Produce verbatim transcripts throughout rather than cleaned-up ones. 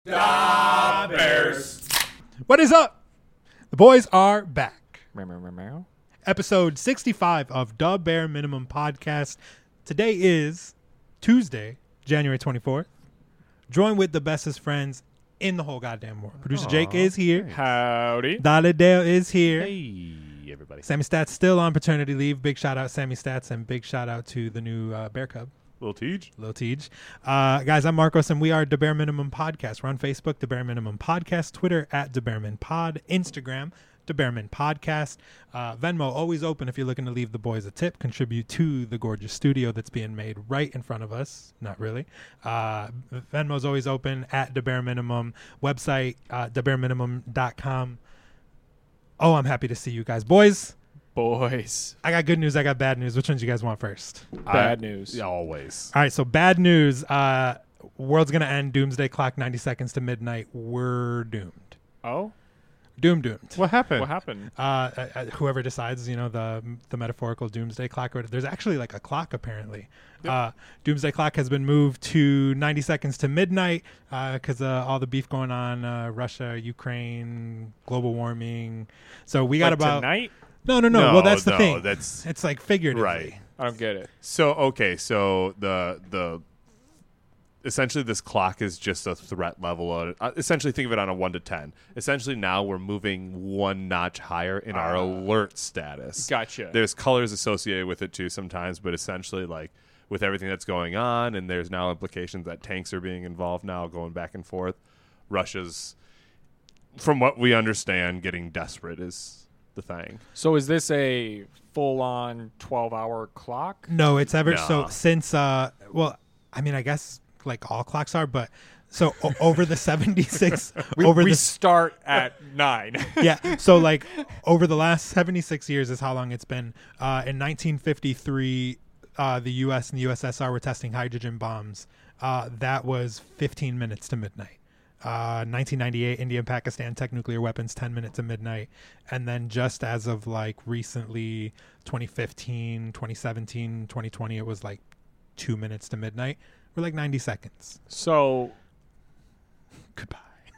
Da Bears. What is up? The boys are back. Meow, meow, meow, meow. Episode sixty-five of Da Bare Minimum Podcast. Today is Tuesday, January twenty-fourth. Joined with the bestest friends in the whole goddamn world. Producer Aww, Jake is here. Howdy. Dollar Dale is here. Hey, everybody. Sammy Stats still on paternity leave. Big shout out Sammy Stats and big shout out to the new uh, Bear Cub. Little Teej. Lil Teej. Uh, guys, I'm Marcos, and we are The Bare Minimum Podcast. We're on Facebook, The Bare Minimum Podcast, Twitter at The Baremin Pod, Instagram, The Baremin Podcast, uh, Venmo always open if you're looking to leave the boys a tip, contribute to the gorgeous studio that's being made right in front of us. Not really. Uh, Venmo's always open at The Bare Minimum. Website, uh, the bare minimum dot com. Oh, I'm happy to see you guys. Boys, Boys. I got good news. I got bad news. Which one do you guys want first? Bad news. Yeah, always. All right, so bad news. Uh, world's going to end. Doomsday clock, ninety seconds to midnight. We're doomed. Oh? Doom doomed. What happened? What happened? Uh, uh, uh, whoever decides, you know, the the metaphorical doomsday clock. Or there's actually like a clock, apparently. Yep. Uh, doomsday clock has been moved to ninety seconds to midnight because uh, uh, all the beef going on, uh, Russia, Ukraine, global warming. So we got Like about... tonight? No, no, no, No, Well, that's the no, thing. that's- It's like figuratively. Right. I don't get it. So okay, so the the essentially this clock is just a threat level. Of, uh, essentially, think of it on a one to ten. Essentially, now we're moving one notch higher in our Ah. alert status. Gotcha. There's colors associated with it too sometimes, but essentially, like with everything that's going on, and there's now implications that tanks are being involved now, going back and forth. Russia's, from what we understand, getting desperate is the thing. So is this a full-on twelve-hour clock? No, it's ever so No. since uh well, I mean I guess like all clocks are, but so o- over the seventy-six We, over we the start at nine. yeah, so like over the last seventy-six years is how long it's been. Uh in nineteen fifty-three uh the U S and the U S S R were testing hydrogen bombs. Uh that was fifteen minutes to midnight. Uh, nineteen ninety-eight, India and Pakistan tech nuclear weapons, ten minutes to midnight. And then just as of like recently, twenty fifteen, twenty seventeen, twenty twenty, it was like two minutes to midnight. We're like ninety seconds. So Goodbye.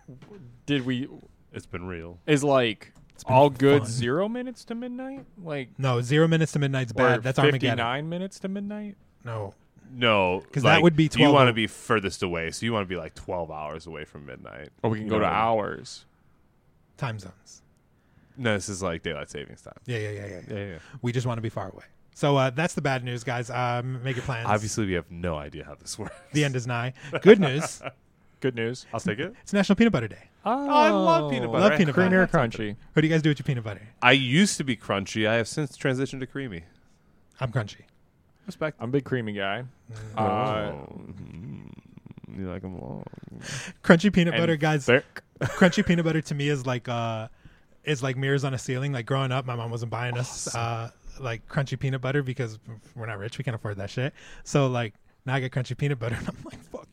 did we... It's been real. Is like been all good fun. zero minutes to midnight? Like... No, zero minutes to midnight's Or bad. That's Armageddon. fifty-nine minutes to midnight? No. No, 'Cause that like, would be You twelve want o- to be furthest away, so you want to be like twelve hours away from midnight. Or we can go No. to hours. Time zones. No, this is like daylight savings time. Yeah, yeah, yeah, yeah. yeah. Yeah, yeah. We just want to be far away. So uh, that's the bad news, guys. Um, make your plans. Obviously, we have no idea how this works. The end is nigh. Good news. Good news. I'll take it. It's National Peanut Butter Day. Oh, I love peanut butter. Love peanut Creamy butter. or crunchy? What do you guys do with your peanut butter? I used to be crunchy. I have since transitioned to creamy. I'm crunchy. Respect. I'm a big creamy guy. Uh, oh. Mhm. You like them long. Crunchy peanut and butter, guys. thick. Crunchy peanut butter to me is like uh, is like mirrors on a ceiling. Like growing up, my mom wasn't buying us uh, like crunchy peanut butter because we're not rich. We can't afford that shit. So like now I get crunchy peanut butter, and I'm like, fuck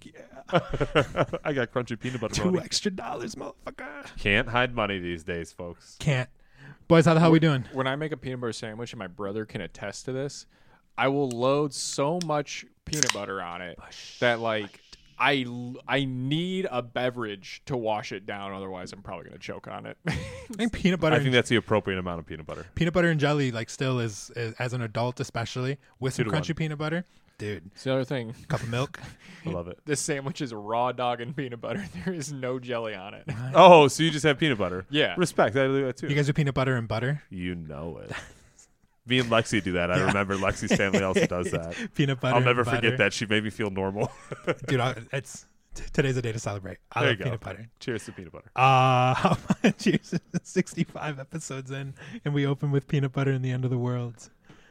yeah, I got crunchy peanut butter. two money. extra dollars, motherfucker. Can't hide money these days, folks. Can't. Boys, how the hell we doing? When I make a peanut butter sandwich, and my brother can attest to this, I will load so much peanut butter on it that like I I need a beverage to wash it down. Otherwise, I'm probably gonna choke on it. I think peanut butter. I and think that's the appropriate amount of peanut butter. peanut butter and jelly like still is, is as an adult especially with some Two to crunchy one. peanut butter, dude. It's the other thing. Cup of milk. I love it. This sandwich is raw dog and peanut butter. There is no jelly on it. Oh, so you just have peanut butter? Yeah. Respect. I do that too. You guys do peanut butter and butter. You know it. Me and Lexi do that. I remember Lexi's family also does that. Peanut butter. I'll never and butter. forget that. She made me feel normal. dude. I, it's t- today's a day to celebrate. I There love you go. peanut butter. Cheers to peanut butter. Uh, how much? sixty-five episodes in, and we open with peanut butter in the end of the world.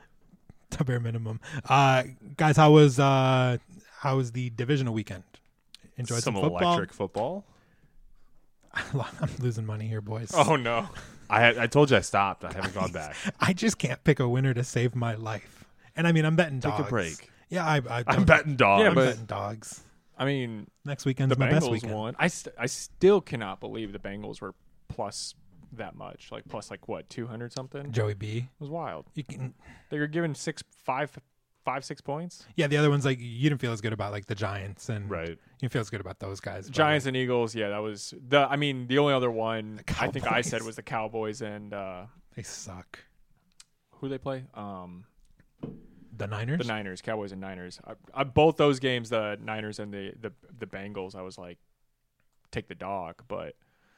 The bare minimum. Uh, guys, how was uh, how was the divisional weekend? Enjoyed some, Some football. electric football. I'm losing money here, boys. Oh no. I had, I told you I stopped. I haven't gone back. I just can't pick a winner to save my life. And I mean, I'm betting Take dogs. a break. Yeah, I, I I'm betting dogs. Yeah, I'm but- betting dogs. I mean, Next weekend's the my best Bengals weekend. won. I st- I still cannot believe the Bengals were plus that much. Like plus like what two hundred something. It Joey B. was wild. You can They were given six five five, six points. Yeah, the other ones like you didn't feel as good about like the Giants and Right. you didn't feel as good about those guys. but, Giants and Eagles. Yeah, that was the. I mean, the only other one The I think I said Cowboys. was the Cowboys and uh, like, they suck. who they play. Um, The Niners. the Niners, Cowboys and Niners. I, I, both those games, the Niners and the, the the Bengals. I was like, take the dog, but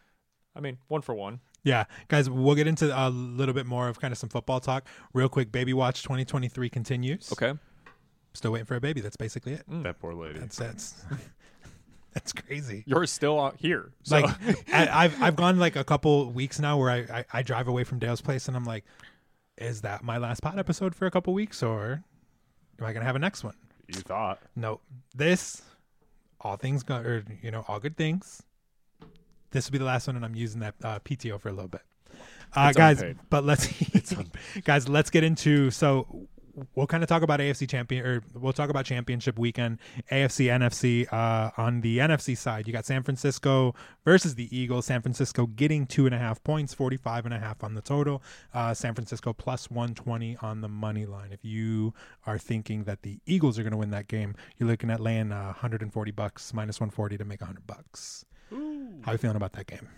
I mean, one for one. Yeah, guys, we'll get into a little bit more of kind of some football talk real quick. Baby Watch twenty twenty-three continues. Okay. Still waiting for a baby. That's basically it. That poor lady. That's that's that's crazy. You're still out here. So. Like I, I've I've gone like a couple weeks now where I, I I drive away from Dale's place and I'm like, is that my last pod episode for a couple weeks or am I gonna have a next one? You thought. No, this all things go or you know all good things. This will be the last one, and I'm using that uh, P T O for a little bit, uh, It's guys. unpaid. But let's guys, let's get into so. We'll kind of talk about A F C champion, or we'll talk about championship weekend, A F C, N F C. Uh, on the N F C side, you got San Francisco versus the Eagles. San Francisco getting two and a half points, forty-five and a half on the total. Uh, San Francisco plus one twenty on the money line. If you are thinking that the Eagles are going to win that game, you're looking at laying uh, one hundred forty bucks, minus one forty to make one hundred bucks. Ooh. How are you feeling about that game?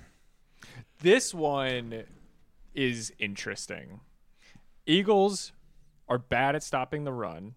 This one is interesting. Eagles are bad at stopping the run.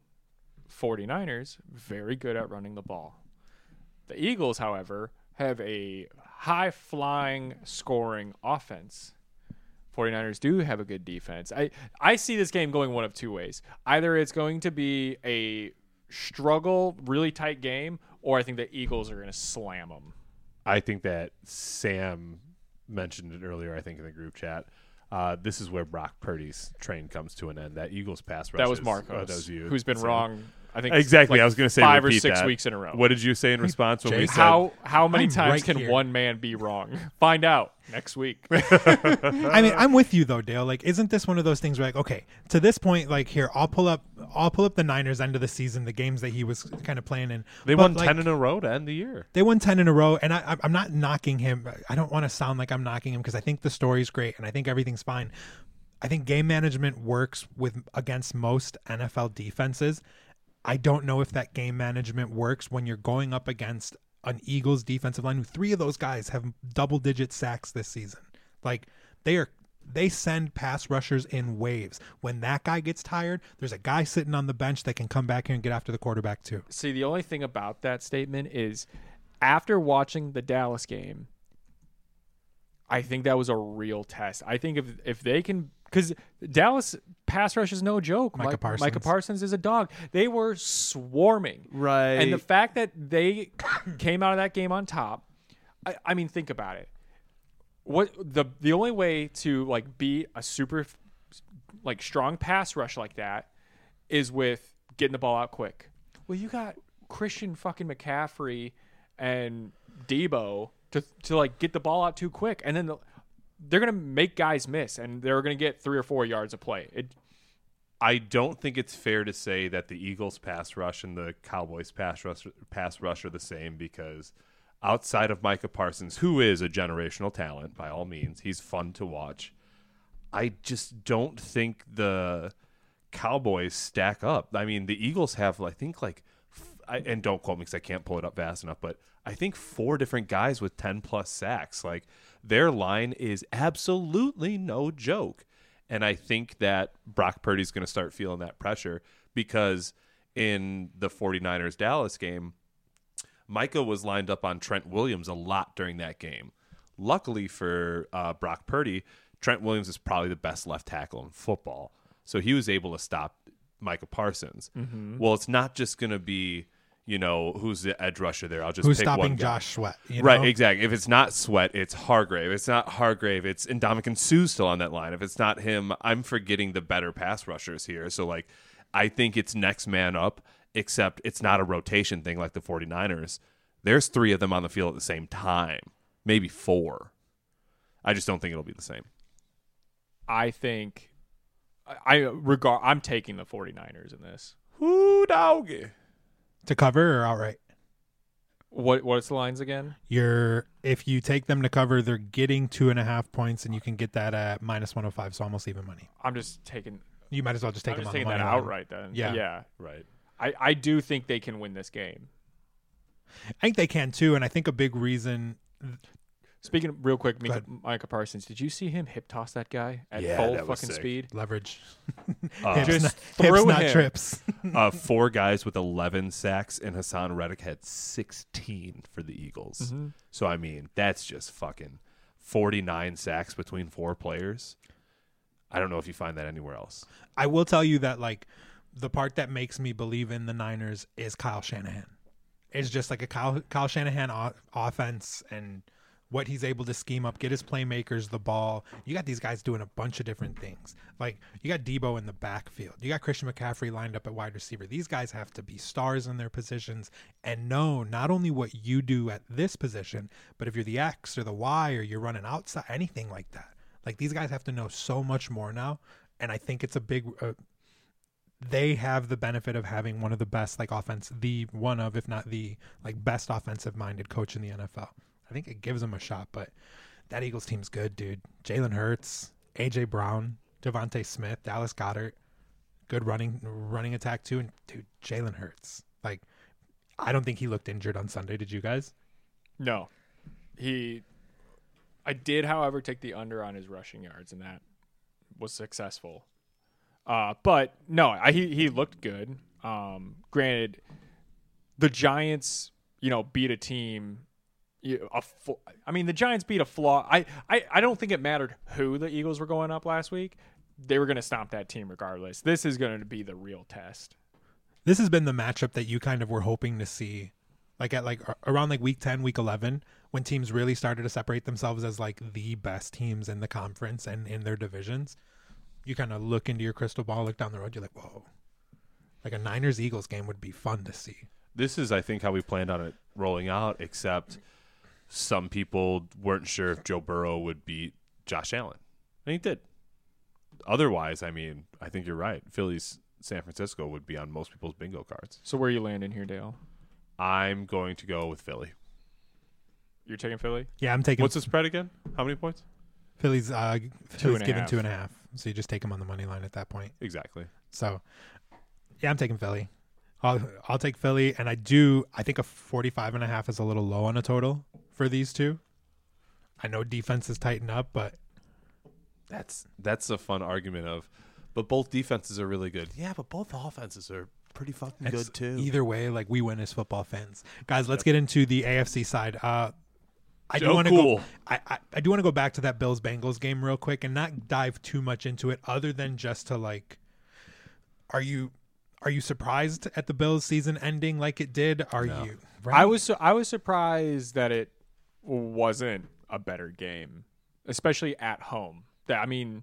49ers, very good at running the ball. The Eagles, however, have a high-flying scoring offense. 49ers do have a good defense. I, I see this game going one of two ways. Either it's going to be a struggle, really tight game, or I think the Eagles are going to slam them. I think that Sam mentioned it earlier, I think, in the group chat. Uh, this is where Brock Purdy's train comes to an end. That Eagles pass rush. That was is- Marcos, oh, that was you. who's been So- wrong, I think, Exactly. like I was going to say five or repeat six that. weeks in a row. What did you say in response when we Jason. said? How how many I'm times right can here. one man be wrong? Find out next week. I mean, I'm with you though, Dale. Like, isn't this one of those things where, like, okay, to this point, like, here, I'll pull up, I'll pull up the Niners end of the season, the games that he was kind of playing in. They But, won like, ten in a row to end the year. They won ten in a row, and I, I- I'm not knocking him. I don't want to sound like I'm knocking him because I think the story's great and I think everything's fine. I think game management works with against most N F L defenses. I don't know if that game management works when you're going up against an Eagles defensive line. Three of those guys have double-digit sacks this season. Like, they are, they send pass rushers in waves. When that guy gets tired, there's a guy sitting on the bench that can come back here and get after the quarterback too. See, the only thing about that statement is after watching the Dallas game, I think that was a real test. I think if if they can, because Dallas pass rush is no joke. Micah Mike- Parsons. Micah Parsons is a dog. They were swarming. Right. And the fact that they came out of that game on top, I, I mean, think about it. What the the only way to like beat a super like strong pass rush like that is with getting the ball out quick. Well, you got Christian fucking McCaffrey and Debo to to like get the ball out too quick, and then the, they're gonna make guys miss, and they're gonna get three or four yards of play. It, I don't think it's fair to say that the Eagles pass rush and the Cowboys pass rush pass rush are the same, because outside of Micah Parsons, who is a generational talent by all means, he's fun to watch. I just don't think the Cowboys stack up. I mean, the Eagles have, I think, like, f- I, and don't quote me because I can't pull it up fast enough, but I think four different guys with ten plus sacks. Like, their line is absolutely no joke. And I think that Brock Purdy's going to start feeling that pressure, because in the 49ers Dallas game, Micah was lined up on Trent Williams a lot during that game. Luckily for uh, Brock Purdy, Trent Williams is probably the best left tackle in football. So he was able to stop Micah Parsons. Mm-hmm. Well, it's not just going to be, you know, who's the edge rusher there. I'll just Who's pick stopping one guy. Josh Sweat? You Right, know? exactly. If it's not Sweat, it's Hargrave. If it's not Hargrave, it's Ndamukong Suh still on that line. If it's not him, I'm forgetting the better pass rushers here. So, like, I think it's next man up, except it's not a rotation thing like the 49ers. There's three of them on the field at the same time, maybe four. I just don't think it'll be the same. I think I, I regard. I'm taking the 49ers in this. Whoo, doggy. To cover or outright? What what's the lines again? You're if you take them to cover, they're getting two and a half points, and you can get that at minus one hundred five, so almost even money. I'm just taking. You might as well just take I'm him just on the taking money that line. outright then. Yeah. yeah. Right. I, I do think they can win this game. I think they can too, and I think a big reason. Speaking of, real quick, Go Micah, ahead. Micah Parsons, did you see him hip toss that guy at Yeah, full that was fucking sick. speed? Leverage. Uh, hips, Just not, threw hips, not him. trips. uh, four guys with eleven sacks, and Hassan Reddick had sixteen for the Eagles. Mm-hmm. So, I mean, that's just fucking forty-nine sacks between four players. I don't know if you find that anywhere else. I will tell you that, like, the part that makes me believe in the Niners is Kyle Shanahan. It's just like a Kyle, Kyle Shanahan o- offense and what he's able to scheme up, get his playmakers the ball. You got these guys doing a bunch of different things. Like, you got Debo in the backfield. You got Christian McCaffrey lined up at wide receiver. These guys have to be stars in their positions and know not only what you do at this position, but if you're the X or the Y or you're running outside, anything like that. Like, these guys have to know so much more now. And I think it's a big... Uh, they have the benefit of having one of the best, like, offense, the one of, if not the, like, best offensive-minded coach in the N F L. I think it gives them a shot, but that Eagles team's good, dude. Jalen Hurts, A J Brown, Devontae Smith, Dallas Goedert, good running running attack too, and dude, Jalen Hurts. Like, I don't think he looked injured on Sunday. Did you guys? No. He I did, however, take the under on his rushing yards, and that was successful. Uh, but no, I, he he looked good. Um, granted, the Giants, you know, beat a team. You, a fl- I mean, the Giants beat a flaw. I, I, I don't think it mattered who the Eagles were going up last week. They were going to stomp that team regardless. This is going to be the real test. This has been the matchup that you kind of were hoping to see, like at like around like week ten, week eleven, when teams really started to separate themselves as like the best teams in the conference and in their divisions. You kind of look into your crystal ball, look down the road, you're like, whoa, like a Niners-Eagles game would be fun to see. This is, I think, how we planned on it rolling out, except some people weren't sure if Joe Burrow would beat Josh Allen. And he did. Otherwise, I mean, I think you're right. Philly's San Francisco would be on most people's bingo cards. So where are you landing here, Dale? I'm going to go with Philly. You're taking Philly? Yeah, I'm taking What's the spread again? How many points? Philly's uh, Two Philly's and a given half. two and a half. So you just take them on the money line at that point. Exactly. So, yeah, I'm taking Philly. I'll I'll take Philly, and I do. I think a forty-five and a half is a little low on a total for these two. I know defenses tighten up, but That's that's a fun argument of, but both defenses are really good. Yeah, but both offenses are pretty fucking it's- good too. either way, like, we win as football fans, guys. Let's get into the A F C side. Uh, I do Joe want to Cool. go. I, I I do want to go back to that Bills Bengals game real quick and not dive too much into it, other than just to like, are you are you surprised at the Bills season ending like it did? Are No. you? I was su- I was surprised that it wasn't a better game, especially at home. That I mean,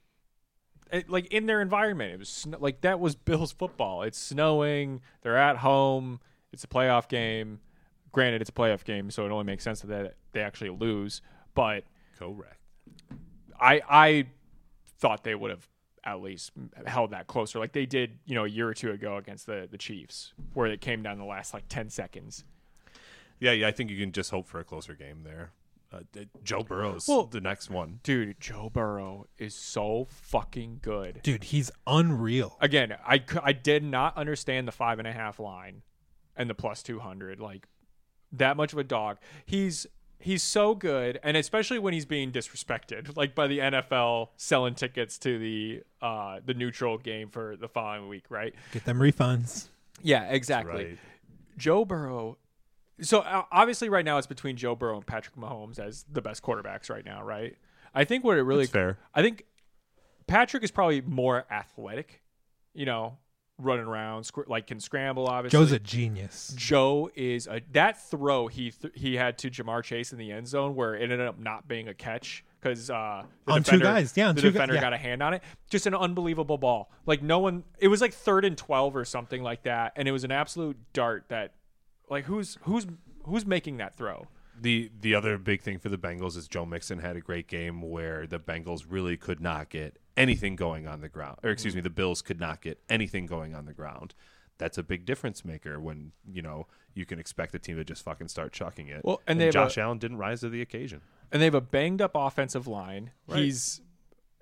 it, like in their environment, it was sn- like that was Bills football. It's snowing. They're at home. It's a playoff game. Granted, it's a playoff game, so it only makes sense that they actually lose. But Correct. I I thought they would have at least held that closer, like they did, you know, a year or two ago against the the Chiefs, where it came down the last like ten seconds. Yeah, yeah. I think you can just hope for a closer game there. Uh, th- Joe Burrow's Well- the next one. Dude, Joe Burrow is so fucking good. Dude, he's unreal. Again, I, cou- I did not understand the five and a half line and the plus two hundred. Like, that much of a dog. He's he's so good, and especially when he's being disrespected, like by the N F L selling tickets to the uh, the neutral game for the following week, right? Get them refunds. Yeah, exactly. Right. Joe Burrow. So uh, obviously, right now it's between Joe Burrow and Patrick Mahomes as the best quarterbacks right now, right? I think what it really That's fair. I think Patrick is probably more athletic, you know, running around, sc- like can scramble. Obviously, Joe's a genius. Joe is a that throw he th- he had to Jamar Chase in the end zone where it ended up not being a catch because uh, the On two defender, guys, yeah, on the two gu- defender yeah. got a hand on it. Just an unbelievable ball. Like no one, it was like third and twelve or something like that, and it was an absolute dart. That like who's who's who's making that throw? The the other big thing for the Bengals is Joe Mixon had a great game where the Bengals really could not get anything going on the ground. Or excuse me, the Bills could not get anything going on the ground. That's a big difference maker when, you know, you can expect the team to just fucking start chucking it. Well, and they have Josh a- Allen didn't rise to the occasion. And they have a banged up offensive line. Right. He's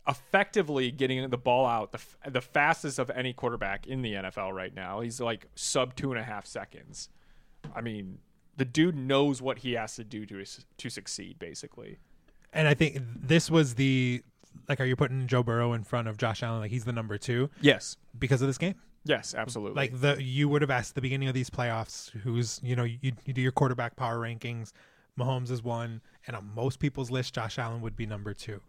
effectively getting the ball out the f- the fastest of any quarterback in the N F L right now. He's like sub two and a half seconds. I mean, the dude knows what he has to do to to succeed, basically. And I think this was the like, are you putting Joe Burrow in front of Josh Allen? Like he's the number two Yes. because of this game. Yes, absolutely. Like the you would have asked at the beginning of these playoffs, who's you know you, you do your quarterback power rankings. Mahomes is one, and on most people's list, Josh Allen would be number two.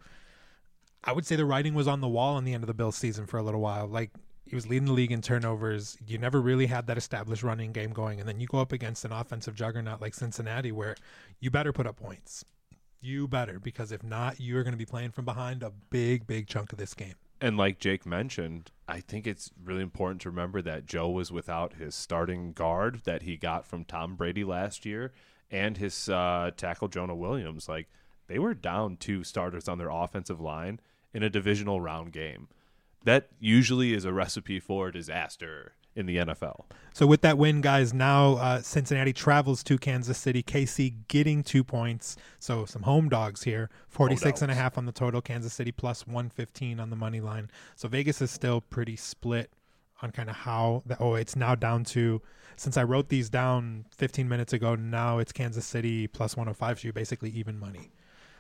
I would say the writing was on the wall on the end of the Bills season for a little while. Like he was leading the league in turnovers. You never really had that established running game going, and then you go up against an offensive juggernaut like Cincinnati, where you better put up points. You better, because if not, you are going to be playing from behind a big, big chunk of this game. And like Jake mentioned, I think it's really important to remember that Joe was without his starting guard that he got from Tom Brady last year and his uh, tackle Jonah Williams. Like they were down two starters on their offensive line in a divisional round game. That usually is a recipe for disaster in the N F L. So with that win, guys, now uh, Cincinnati travels to Kansas City. K C getting two points. So some home dogs here. forty-six and a half on the total. Kansas City plus one fifteen on the money line. So Vegas is still pretty split on kind of how the, oh, it's now down to, since I wrote these down fifteen minutes ago, now it's Kansas City plus one oh five. So you're basically even money.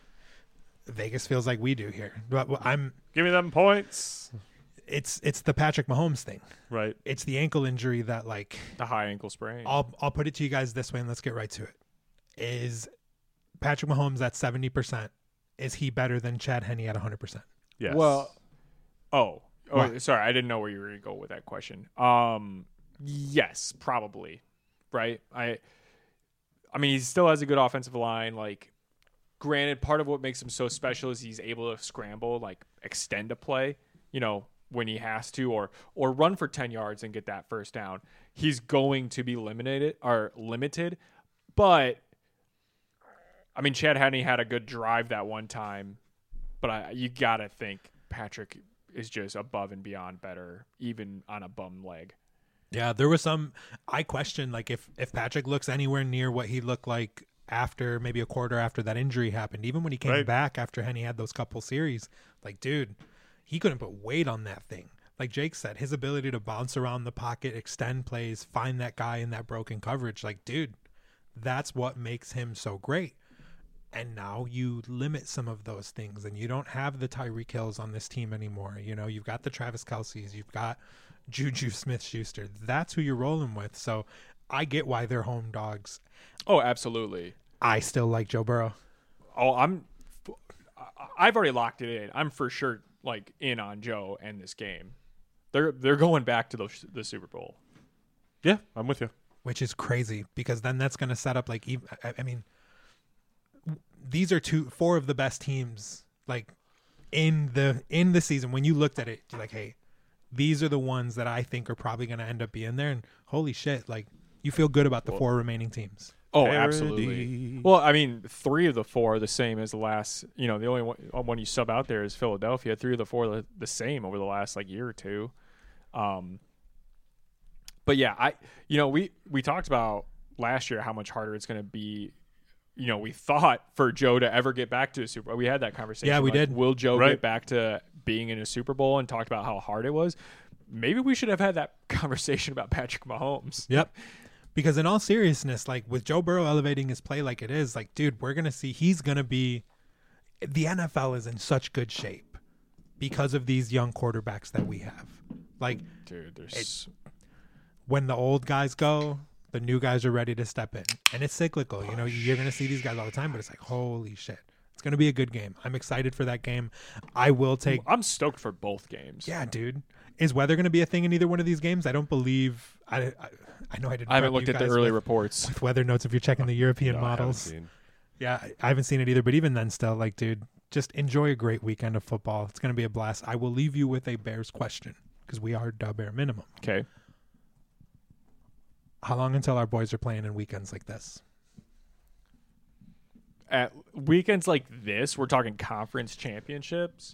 Vegas feels like we do here. But I'm Give me them points. It's it's the Patrick Mahomes thing. Right. It's the ankle injury that, like, the high ankle sprain. I'll I'll put it to you guys this way, and let's get right to it. Is Patrick Mahomes at seventy percent? Is he better than Chad Henne at one hundred percent? Yes. Well, oh, oh, What? sorry, I didn't know where you were going to go with that question. Um, yes, probably, right? I, I mean, he still has a good offensive line. Like, granted, part of what makes him so special is he's able to scramble, like extend a play, you know, when he has to, or or run for ten yards and get that first down. He's going to be limited or limited, but I mean, Chad Henne had a good drive that one time, but I, you gotta think Patrick is just above and beyond better, even on a bum leg. Yeah, there was some. I question, like, if if Patrick looks anywhere near what he looked like after maybe a quarter after that injury happened, even when he came Right. back after Henne had those couple series, like, dude, he couldn't put weight on that thing. Like Jake said, his ability to bounce around the pocket, extend plays, find that guy in that broken coverage, like, dude, that's what makes him so great. And now you limit some of those things, and you don't have the Tyreek Hills on this team anymore. You know, you've got the Travis Kelce's, you've got Juju Smith-Schuster. That's who you're rolling with. So I get why they're home dogs. Oh, absolutely. I still like Joe Burrow. Oh, I'm. I've already locked it in. I'm for sure like in on Joe and this game. They're they're going back to the the Super Bowl. Yeah, I'm with you. Which is crazy, because then that's going to set up, like, even, I, I mean, these are two, four of the best teams, like, in the in the season. When you looked at it, you're like, hey, these are the ones that I think are probably going to end up being there. And holy shit, like, you feel good about the Well, four remaining teams. Oh, Parody. absolutely. Well, I mean, three of the four are the same as the last. You know, the only one, one you sub out there is Philadelphia. Three of the four are the same over the last like year or two. Um, but yeah, I you know we we talked about last year how much harder it's going to be. You know, we thought for Joe to ever get back to a Super Bowl. We had that conversation. Yeah, we like, did. Will Joe Right. get back to being in a Super Bowl, and talked about how hard it was? Maybe we should have had that conversation about Patrick Mahomes. Yep. Because in all seriousness, like, with Joe Burrow elevating his play like it is, like, dude, we're going to see he's going to be – the N F L is in such good shape because of these young quarterbacks that we have. Like, Dude, there's when the old guys go, the new guys are ready to step in. And it's cyclical. You know, you're going to see these guys all the time, but it's like, holy shit. It's going to be a good game. I'm excited for that game. I will take – I'm stoked for both games. yeah, dude. Is weather going to be a thing in either one of these games? I don't believe – I I I know I didn't I haven't prep looked you at the guys early with- reports. with weather notes if you're checking the European No, I haven't models. seen. Yeah, I- I haven't seen it either. But even then, still, like, dude, just enjoy a great weekend of football. It's going to be a blast. I will leave you with a Bears question, because we are dub bare minimum. Okay. How long until our boys are playing in weekends like this? At weekends like this, we're talking conference championships.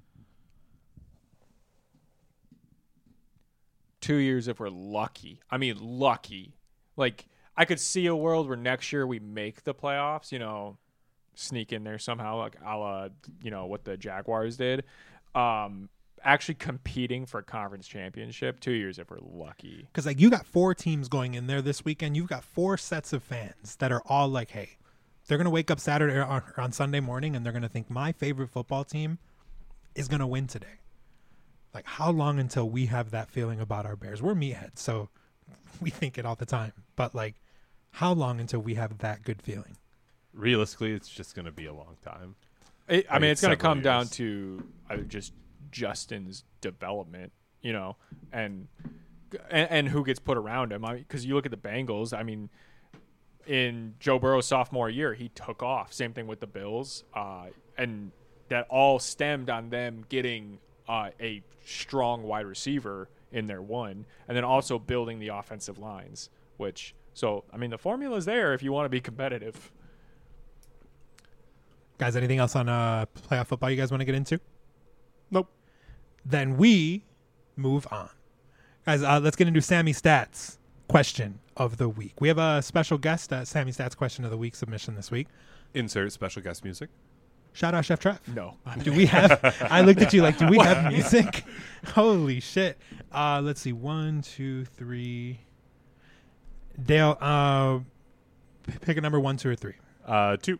Two years if we're lucky. I mean, lucky. Like, I could see a world where next year we make the playoffs, you know, sneak in there somehow, like a la, you know, what the Jaguars did. um, actually competing for conference championship. Two years if we're lucky. Because like you got four teams going in there this weekend. You've got four sets of fans that are all like, hey, they're going to wake up Saturday or on Sunday morning and they're going to think my favorite football team is going to win today. Like, how long until we have that feeling about our Bears? We're meatheads, so we think it all the time. But, like, how long until we have that good feeling? Realistically, it's just going to be a long time. It, I Like, mean, it's it's going to several come down years. to uh, just Justin's development, you know, and and, and who gets put around him. Because you look at the Bengals, I mean, in Joe Burrow's sophomore year, he took off. Same thing with the Bills. Uh, and that all stemmed on them getting uh, a strong wide receiver in their one, and then also building the offensive lines, which, so, I mean, the formula's there if you want to be competitive. Guys, anything else on uh, playoff football you guys want to get into? Nope. Then we move on. Guys, uh, let's get into Sammy Stats question of the week. We have a special guest, uh, Sammy Stats question of the week submission this week. Insert special guest music. Shout out Chef Trev. No. Do we have, I looked at you like, do we have music? Holy shit. Uh, let's see. One, two, three. Dale, uh, p- pick a number one, two, or three. Uh, two.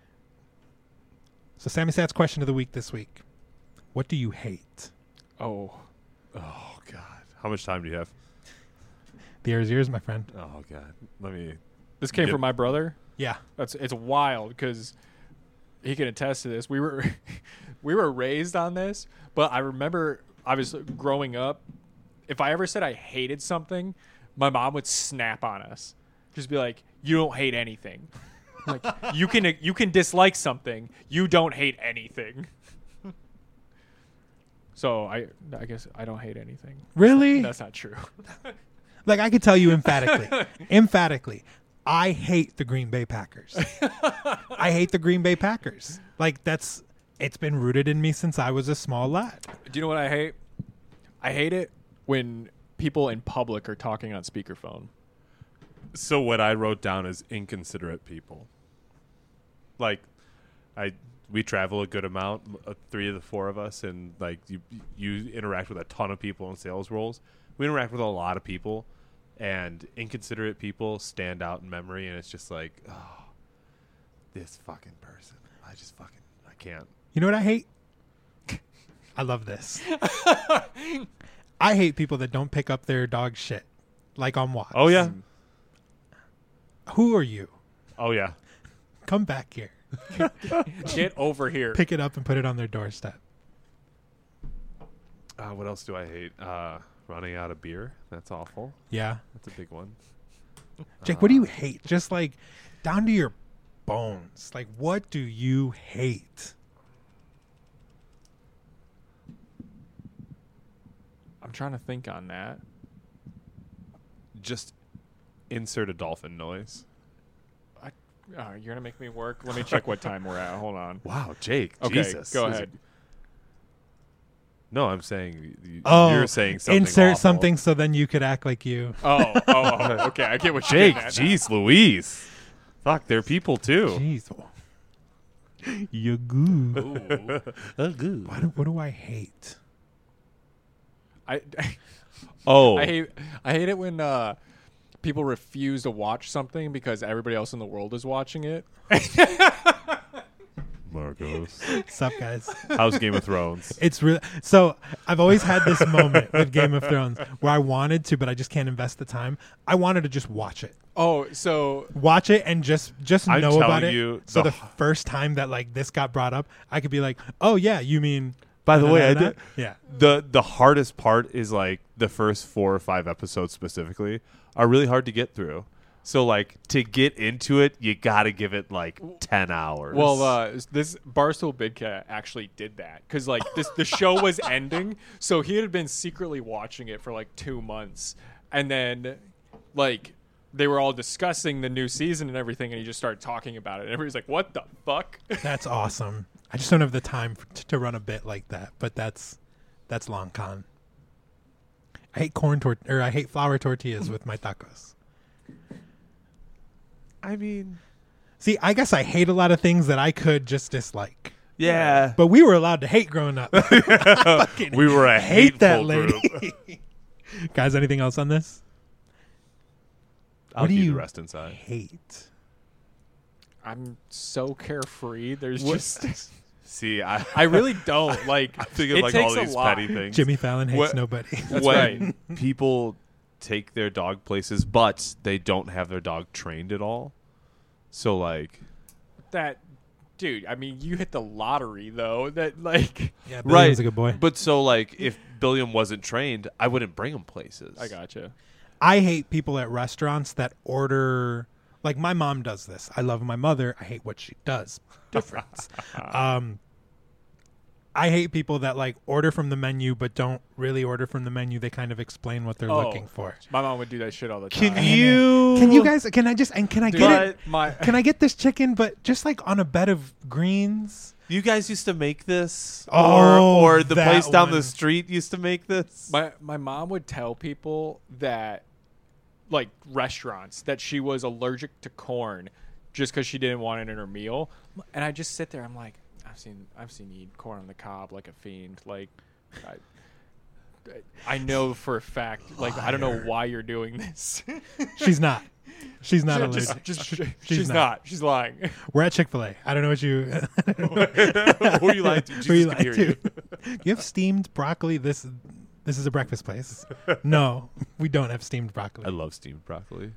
So Sammy Stats question of the week this week. What do you hate? Oh. Oh, God. How much time do you have? The air is yours, my friend. Oh, God. Let me... This came Get- from my brother. Yeah. That's it's wild because he can attest to this. We were we were raised on this, but I remember obviously growing up, if I ever said I hated something, my mom would snap on us. Just be like, "You don't hate anything. Like you can you can dislike something. You don't hate anything." So I I guess I don't hate anything. Really? That's not true. Like, I could tell you emphatically, emphatically, I hate the Green Bay Packers. I hate the Green Bay Packers. Like, that's, it's been rooted in me since I was a small lad. Do you know what I hate? I hate it when people in public are talking on speakerphone. So what I wrote down is inconsiderate people. Like, I we travel a good amount, uh, three of the four of us, and like you you interact with a ton of people in sales roles. We interact with a lot of people, and inconsiderate people stand out in memory, and it's just like, oh, this fucking person. I just fucking I can't. You know what I hate? I love this. I hate people that don't pick up their dog shit, like on walks. Oh yeah, Who are you? oh yeah. Come back here. Get over here. Pick it up and put it on their doorstep. Uh, what else do I hate? Uh, running out of beer. That's awful. Yeah. That's a big one. Jake, what do you hate? Just like down to your bones. Like, what do you hate? I'm trying to think on that. Just insert a dolphin noise. Oh, you're gonna make me work. Let me check what time we're at. Hold on. Wow, Jake. Okay, Jesus. go This is- ahead. No, I'm saying you, Oh, you're saying something. insert awful. something so then you could act like you. Oh, oh, okay. I get what you're Jake, getting at now. jeez, Louise. Fuck, they're people too. Jeez. You goo. Ooh. What, do- what do I hate? I, Oh, I hate I hate it when uh, people refuse to watch something because everybody else in the world is watching it. Marcos. What's up, guys? How's Game of Thrones? It's really so. I've always had this moment with Game of Thrones where I wanted to, but I just can't invest the time. I wanted to just watch it, Oh, so watch it, and just just I'm know about telling it. you, so the- the first time that like this got brought up, I could be like, "Oh yeah, you mean?" By the way, I da-da-da-da?" did. Yeah. The the hardest part is like the first four or five episodes specifically are really hard to get through. So like to get into it, you got to give it like ten hours. well, uh, this Barstool Bidcat actually did that because like this the show was ending, so he had been secretly watching it for like two months, and then like they were all discussing the new season and everything, and he just started talking about it, and everybody's like, "What the fuck?" That's awesome. I just don't have the time for, to run a bit like that, but that's that's long con. I hate corn tor- or I hate flour tortillas with my tacos. I mean, See, I guess I hate a lot of things that I could just dislike. Yeah. But we were allowed to hate growing up. Fucking We were a hate that hateful lady. group. Guys, anything else on this? I'll What do keep you the rest inside. hate? I'm so carefree. There's What- just See, I I really don't like. I think of it like takes all a these lot. petty things. Jimmy Fallon hates What- nobody. That's when right. people take their dog places, but they don't have their dog trained at all. So like, That, dude. I mean, you hit the lottery though. That like. Yeah, right? Billiam's a good boy. But so like, if Billiam wasn't trained, I wouldn't bring him places. I gotcha. I hate people at restaurants that order. Like my mom does this. I love my mother. I hate what she does. Difference. um, I hate people that like order from the menu but don't really order from the menu. They kind of explain what they're Oh. looking for. My mom would do that shit all the time. Can you? Can you guys? Can I just? And can I Dude, get it? my Can I get this chicken, but just like on a bed of greens? You guys used to make this, Oh, or or the that place down the one. street used to make this. my my mom would tell people that, like restaurants, that she was allergic to corn, just because she didn't want it in her meal. And I just sit there. I'm like, I've seen I've seen you eat corn on the cob like a fiend. Like, I, I know for a fact. Like, I don't know why you're doing this. She's not. She's not allergic. just, just, She's she's, not. not. She's lying. We're at Chick-fil-A. I don't know what you. Who you like to? Who you Jesus can like hear to. You have steamed broccoli. This this is a breakfast place. No, we don't have steamed broccoli. I love steamed broccoli.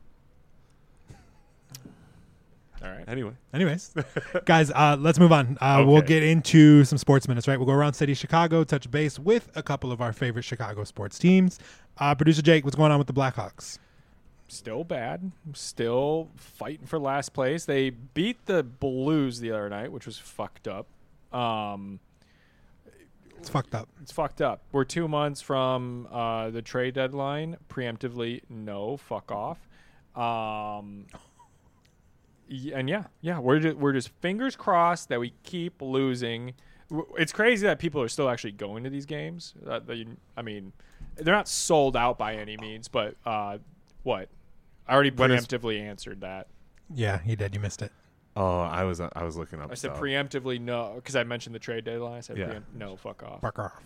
All right. Anyway, Anyways, guys, uh, let's move on. Uh, We'll Okay. get into some sports minutes, right? We'll go around city Chicago, touch base with a couple of our favorite Chicago sports teams. Uh, Producer Jake, what's going on with the Blackhawks? Still bad. Still fighting for last place. They beat the Blues the other night, which was fucked up. Um, It's fucked up. it's fucked up. We're two months from uh, the trade deadline. Preemptively, no, fuck off. Um, y- and yeah, yeah, we're just, we're just fingers crossed that we keep losing. W- It's crazy that people are still actually going to these games. Uh, they, I mean, they're not sold out by any means, but uh, what? I already When is- preemptively answered that. Yeah, you did. You missed it. oh, I was I was looking up. I said stuff. preemptively no because I mentioned the trade deadline. I said Yeah. preempt- no, fuck off. Fuck off.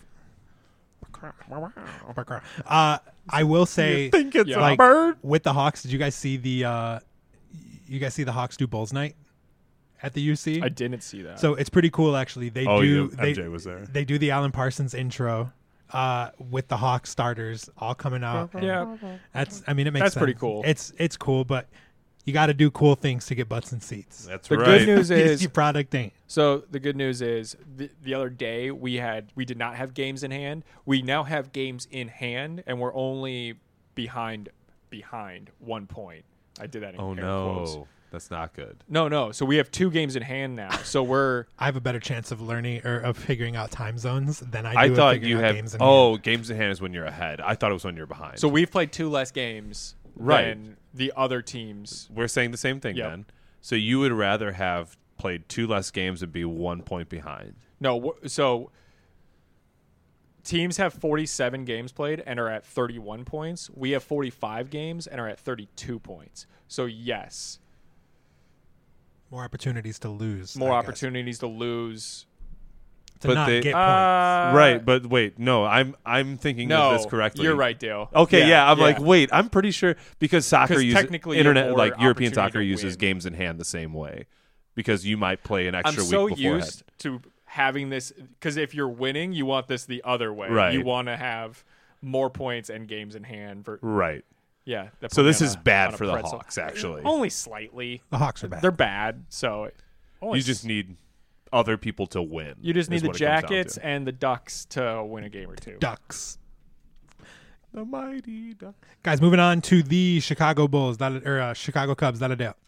Fuck off. Uh, I will say, think it's Yeah. a like, bird? with the Hawks, did you guys see the? Uh, you guys see the Hawks do Bulls night at the U C? I didn't see that. So it's pretty cool, actually. They Oh, do. yeah, they, M J was there. They do the Alan Parsons intro uh, with the Hawks starters all coming out. and yeah, that's. I mean, it makes That's sense. pretty cool. It's it's cool, but you got to do cool things to get butts and seats. That's the right. good news Your is product ain't. so the good news is the, the other day we had we did not have games in hand. We now have games in hand, and we're only behind behind one point. I did that in Oh air no, quotes. that's not good. No, no. So we have two games in hand now. So we're I have a better chance of learning or of figuring out time zones than I do. I of thought figuring you out had games in oh hand. games in hand is when you're ahead. I thought it was when you're behind. so we've played two less games Right. than the other teams. we're saying the same thing Yep. then. So you would rather have played two less games and be one point behind. No, wh- so teams have forty-seven games played and are at thirty-one points. We have forty-five games and are at thirty-two points. So yes, More opportunities to lose. more I guess. opportunities to lose. to But not they- get points. Uh, right, but wait, no, I'm I'm thinking no, of this correctly. You're right, Dale. Okay, yeah, I'm like, wait, I'm pretty sure because soccer 'Cause uses technically you have internet more like European opportunity soccer to uses win. games in hand the same way because you might play an I'm extra so week beforehand. used to having this because if you're winning, you want this the other way. Right. You want to have more points and games in hand. For Right. yeah. that So put me this on is a- on bad a for the pretzel. Hawks actually. Only slightly. The Hawks are bad. They're bad. So only You just need other people to win. You just need is the what it comes down Jackets to. and the Ducks to win a game or two. Ducks. The mighty Ducks. Guys, moving on to the Chicago Bulls, that or uh, Chicago Cubs. That a doubt.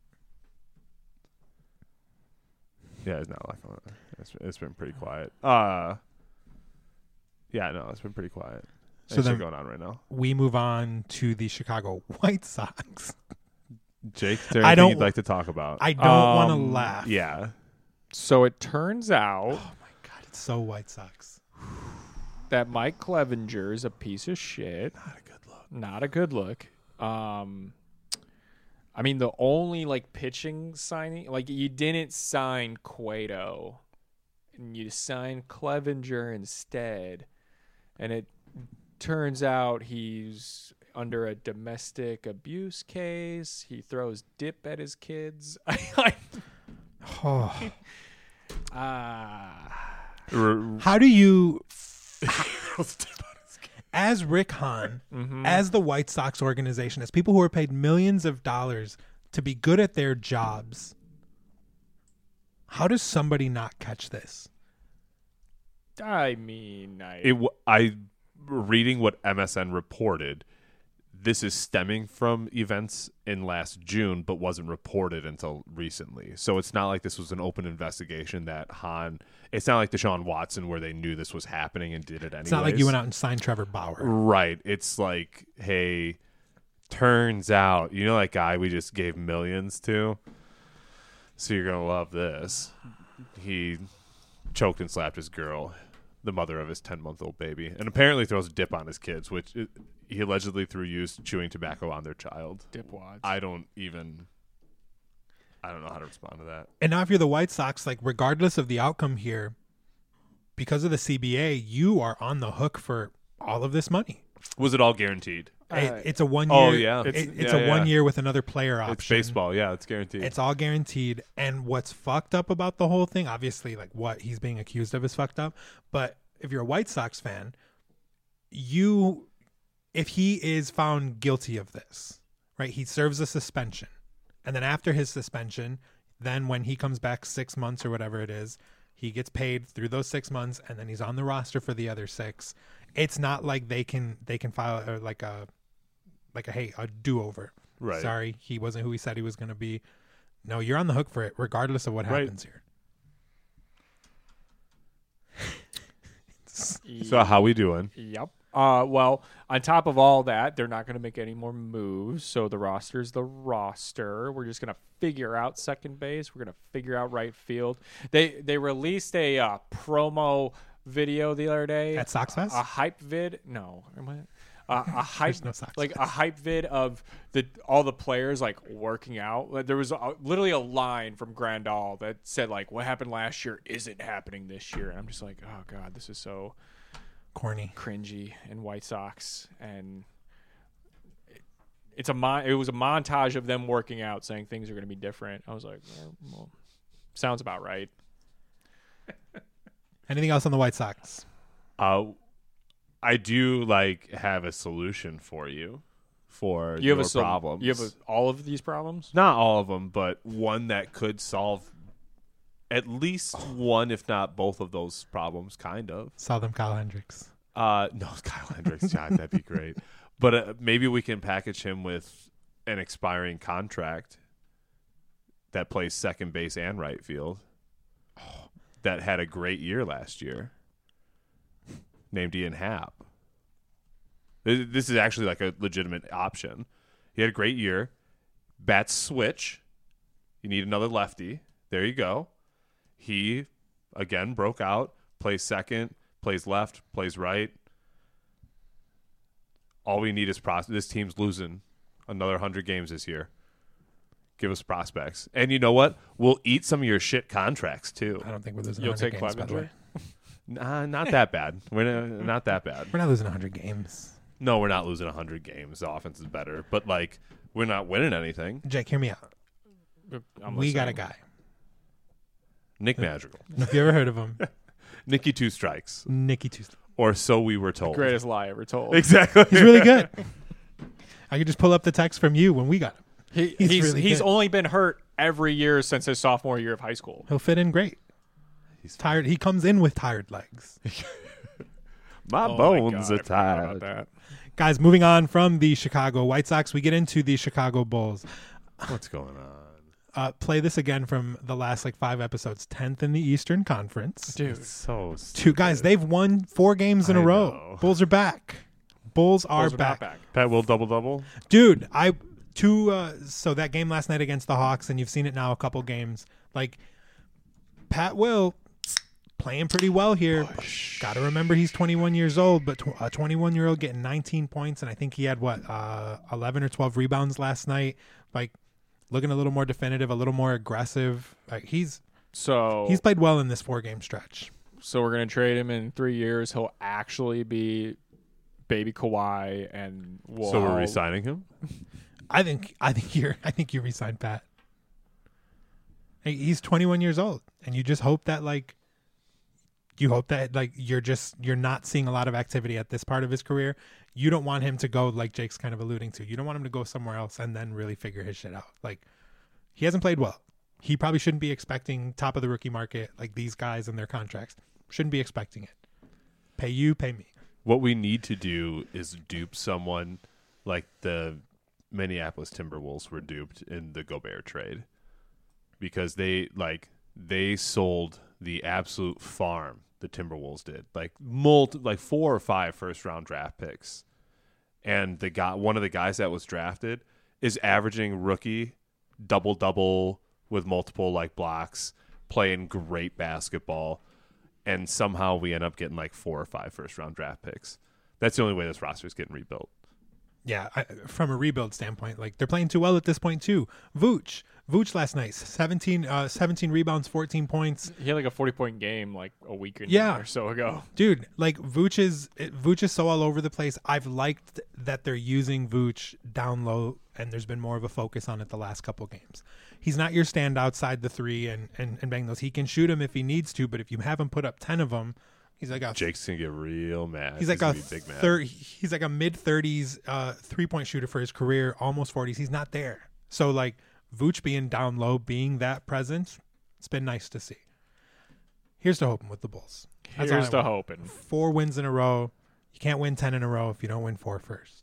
Yeah, it's not like it's, it's been pretty quiet. Uh yeah, no, it's been pretty quiet. So So then- going on right now. We move on to the Chicago White Sox. Jake, is there I anything don't- you'd like to talk about? I don't want to Um, laugh. yeah. So it turns out Oh my god, it's so White Sox. that Mike Clevenger is a piece of shit. Not a good look. Not a good look. Um, I mean, the only like pitching signing, like you didn't sign Cueto and you sign Clevenger instead. And it turns out he's under a domestic abuse case. He throws dip at his kids. Oh. Ah. How do you, as Rick Hahn, Mhm. as the White Sox organization, as people who are paid millions of dollars to be good at their jobs, how does somebody not catch this? I mean, I. It. w- I reading what M S N reported. This is stemming from events in last June, but wasn't reported until recently. So it's not like this was an open investigation that Han. It's not like Deshaun Watson where they knew this was happening and did it anyway. It's not like you went out and signed Trevor Bauer. Right. It's like, hey, turns out, you know that guy we just gave millions to? So you're going to love this. He choked and slapped his girl, the mother of his ten-month-old baby, and apparently throws dip on his kids, which it, he allegedly threw used chewing tobacco on their child. Dipwads. I don't even... I don't know how to respond to that. And now if you're the White Sox, like regardless of the outcome here, because of the C B A, you are on the hook for all of this money. Was it all guaranteed? Uh, It- it's a one year. Oh, yeah. It- It's- it's yeah, a yeah. one year with another player option. It's baseball. Yeah, it's guaranteed. It's all guaranteed. And what's fucked up about the whole thing, obviously, like what he's being accused of is fucked up. But if you're a White Sox fan, you, if he is found guilty of this, right, he serves a suspension. And then after his suspension, then when he comes back six months or whatever it is, he gets paid through those six months, and then he's on the roster for the other six. It's not like they can they can file uh, like a like a hey a do over. Right. Sorry, he wasn't who he said he was going to be. No, you're on the hook for it, regardless of what Right. happens here. So how we doing? Yep. Uh, well, on top of all that, they're not going to make any more moves. So the roster's the roster. We're just going to figure out second base. We're going to figure out right field. They they released a uh, promo video the other day. At Sox Fest? A hype vid. No. Am I? Uh, a hype, There's no Sox like a Fest. hype vid of the all the players like working out. Like, there was a, literally a line from Grandal that said like, "What happened last year isn't happening this year." And I'm just like, "Oh God, this is so." Corny. Cringy and White Sox, and it, it's a mon- it was a montage of them working out, saying things are going to be different. I was like, well, well, sounds about right. Anything else on the White Sox? Uh, I do like have a solution for you for You have your a sol- problems. You have a, all of these problems. Not all of them, but one that could solve at least one, if not both of those problems, kind of. Saw them, Kyle Hendricks. Uh, no, Kyle Hendricks, God, that'd be great. But uh, maybe we can package him with an expiring contract that plays second base and right field that had a great year last year, named Ian Happ. This this is actually like a legitimate option. He had a great year. Bats switch. You need another lefty. There you go. He, again, broke out, plays second, plays left, plays right. All we need is pros- this team's losing another one hundred games this year. Give us prospects. And you know what? We'll eat some of your shit contracts, too. I don't think we're losing You'll one hundred take games, by the Clevenger? way. Nah, not that bad. We're not, not that bad. We're not losing one hundred games. No, we're not losing one hundred games. The offense is better. But, like, we're not winning anything. Jake, hear me out. I'm we got a listening. guy. Nick Madrigal. Have you ever heard of him? Nicky Two Strikes. Nicky Tuesday. Or so we were told. Greatest lie ever told. Exactly. He's really good. I could just pull up the text from you when we got him. He, He's he's really he's good. only been hurt every year since his sophomore year of high school. He'll fit in great. He's Tired. He comes in with tired legs. My Oh my bones God, I are forgot tired. about that. Guys, moving on from the Chicago White Sox, we get into the Chicago Bulls. What's going on? Uh, play this again from the last like five episodes. tenth in the Eastern Conference. Dude, It's so stupid. Two guys, they've won four games in a I row. know. Bulls are back. Bulls are Bulls are back. not back. Pat will double double. Dude, I two uh so that game last night against the Hawks, and you've seen it now a couple games. Like Pat Will playing pretty well here. Got to remember he's twenty-one years old, but tw- a twenty-one year old getting nineteen points, and I think he had what uh eleven or twelve rebounds last night. Like looking a little more definitive, a little more aggressive. Like he's So He's played well in this four-game stretch. So we're gonna trade him in three years. He'll actually be baby Kawhi, and we'll So we're all- re-signing him. I think I think you're I think you re-signed Pat. Hey, he's twenty-one years old, and you just hope that like you hope that like you're just you're not seeing a lot of activity at this part of his career. You don't want him to go like Jake's kind of alluding to. You don't want him to go somewhere else and then really figure his shit out. Like he hasn't played well. He probably shouldn't be expecting top of the rookie market like these guys and their contracts. Shouldn't be expecting it. Pay you, pay me. What we need to do is dupe someone like the Minneapolis Timberwolves were duped in the Gobert trade, because they like they sold the absolute farm. The Timberwolves did like multi, like four or five first round draft picks, and the guy, one of the guys that was drafted, is averaging rookie double double with multiple like blocks, playing great basketball, and somehow we end up getting like four or five first round draft picks. That's the only way this roster is getting rebuilt. Yeah, I, from a rebuild standpoint, like they're playing too well at this point too. Vooch, Vooch last night, seventeen, uh, seventeen rebounds, fourteen points. He had like a forty-point game like a week and Yeah. or so ago. Dude, like Vooch is Vooch is so all over the place. I've liked that they're using Vooch down low, and there's been more of a focus on it the last couple games. He's not your stand outside the three and, and, and bang those. He can shoot him if he needs to, but if you have him put up ten of them, he's like a Jake's gonna get real mad. He's like gonna a be big mad. thir- He's like a mid thirties uh, three point shooter for his career, almost forties. He's not there. So like Vooch being down low, being that presence, it's been nice to see. Here's to hoping with the Bulls. That's all Here's I to want. hoping. Four wins in a row. You can't win ten in a row if you don't win four first.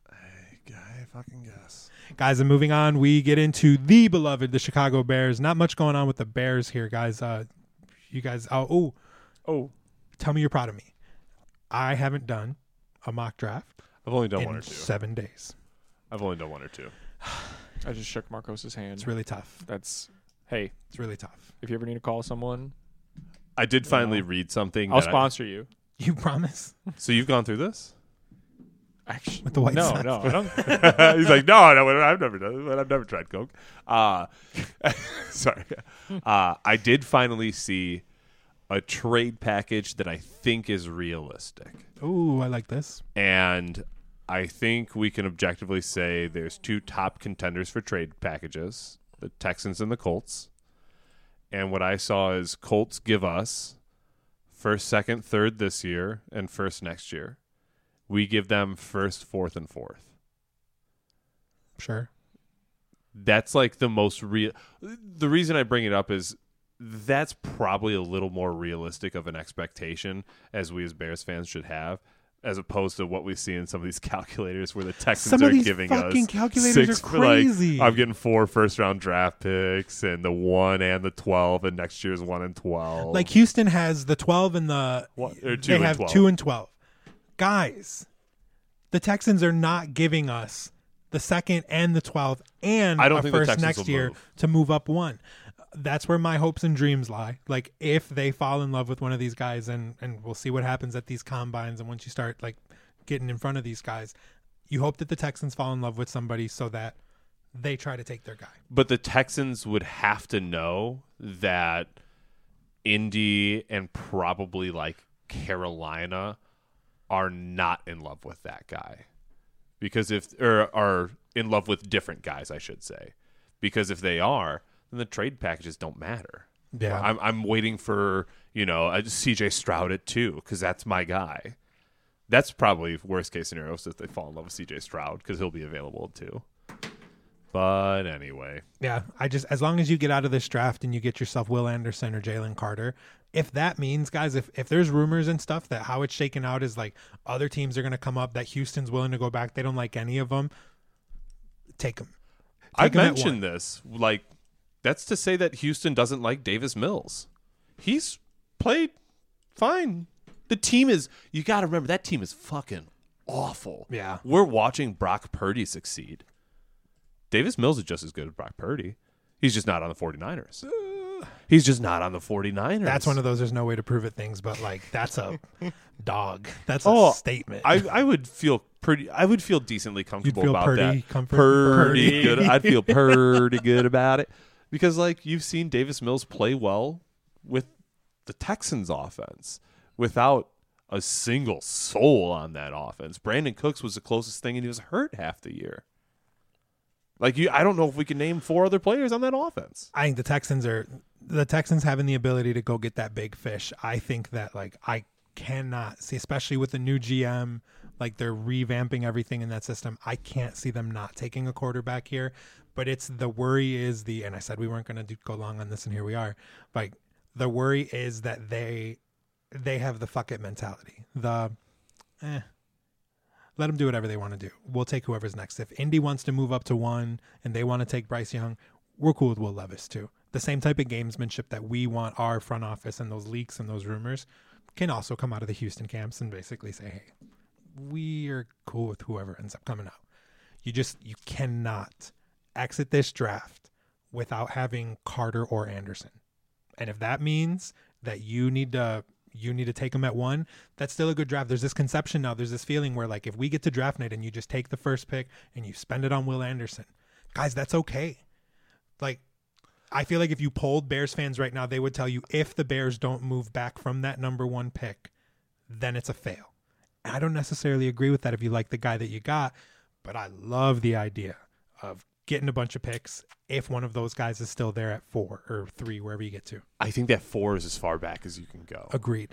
Guy, fucking guess. Guys, and moving on, we get into the beloved, the Chicago Bears. Not much going on with the Bears here, guys. Uh, you guys, oh, oh, Oh, tell me you're proud of me. I haven't done a mock draft I've only done in one or two. seven days. I've only done one or two. I just shook Marcos's hand. It's really tough. That's hey. It's really tough. If you ever need to call someone, I did finally know. read something. I'll that I- sponsor you. You promise? so you've gone through this? Actually, With the White no, Sox. no, I don't. He's like, no, no, I've never done it. I've never tried Coke. Uh, sorry. Uh, I did finally see a trade package that I think is realistic. Ooh, I like this. And I think we can objectively say there's two top contenders for trade packages, the Texans and the Colts. And what I saw is Colts give us first, second, third this year and first next year. We give them first, fourth, and fourth. Sure. That's like the most real. The reason I bring it up is that's probably a little more realistic of an expectation as we as Bears fans should have, as opposed to what we see in some of these calculators where the Texans Some of are these giving fucking us calculators six are for, like, crazy. I'm getting four first round draft picks and the one and the twelve, and next year's one and twelve. Like Houston has the twelve and the One- or two they and have twelve. two and twelve. Guys, the Texans are not giving us the second and the twelfth and I don't a think the first Texans next will year move. to move up one. That's where my hopes and dreams lie. Like if they fall in love with one of these guys, and and we'll see what happens at these combines, and once you start like getting in front of these guys, you hope that the Texans fall in love with somebody so that they try to take their guy. But the Texans would have to know that Indy and probably like Carolina are not in love with that guy. Because if or are in love with different guys, I should say. Because if they are, then the trade packages don't matter. Yeah. I'm I'm waiting for, you know, a C J Stroud at two because that's my guy. That's probably worst case scenario is if they fall in love with C J Stroud because he'll be available at two. But anyway. Yeah, I just as long as you get out of this draft and you get yourself Will Anderson or Jalen Carter, if that means, guys, if if there's rumors and stuff that how it's shaken out is like other teams are going to come up that Houston's willing to go back, they don't like any of them, take them. I mentioned this. Like, that's to say that Houston doesn't like Davis Mills. He's played fine. The team is, you got to remember, that team is fucking awful. Yeah. We're watching Brock Purdy succeed. Davis Mills is just as good as Brock Purdy. He's just not on the 49ers. He's just not on the 49ers. That's one of those there's no way to prove it things, but like that's a dog. That's Oh, a statement. I, I would feel pretty. I would feel decently comfortable feel about pretty that. comfort- Pretty pretty. good. I'd feel pretty good about it. Because, like, you've seen Davis Mills play well with the Texans offense without a single soul on that offense. Brandon Cooks was the closest thing, and he was hurt half the year. Like, you, I don't know if we can name four other players on that offense. I think the Texans are the Texans having the ability to go get that big fish. I think that, like, I cannot see, especially with the new G M, like they're revamping everything in that system. I can't see them not taking a quarterback here. But it's the worry is the, and I said we weren't going to go long on this, and here we are. Like, the worry is that they they have the fuck it mentality. The, eh, let them do whatever they want to do. We'll take whoever's next. If Indy wants to move up to one and they want to take Bryce Young, we're cool with Will Levis too. The same type of gamesmanship that we want our front office and those leaks and those rumors can also come out of the Houston camps and basically say, hey, we are cool with whoever ends up coming out. You just, you cannot exit this draft without having Carter or Anderson. And if that means that you need to you need to take them at one, that's still a good draft. There's this conception now, there's this feeling where, like, if we get to draft night and you just take the first pick and you spend it on Will Anderson, guys, that's okay. Like, I feel like if you polled Bears fans right now, they would tell you if the Bears don't move back from that number one pick, then it's a fail. I don't necessarily agree with that if you like the guy that you got, but I love the idea of getting a bunch of picks if one of those guys is still there at four or three, wherever you get to. I think that four is as far back as you can go. Agreed.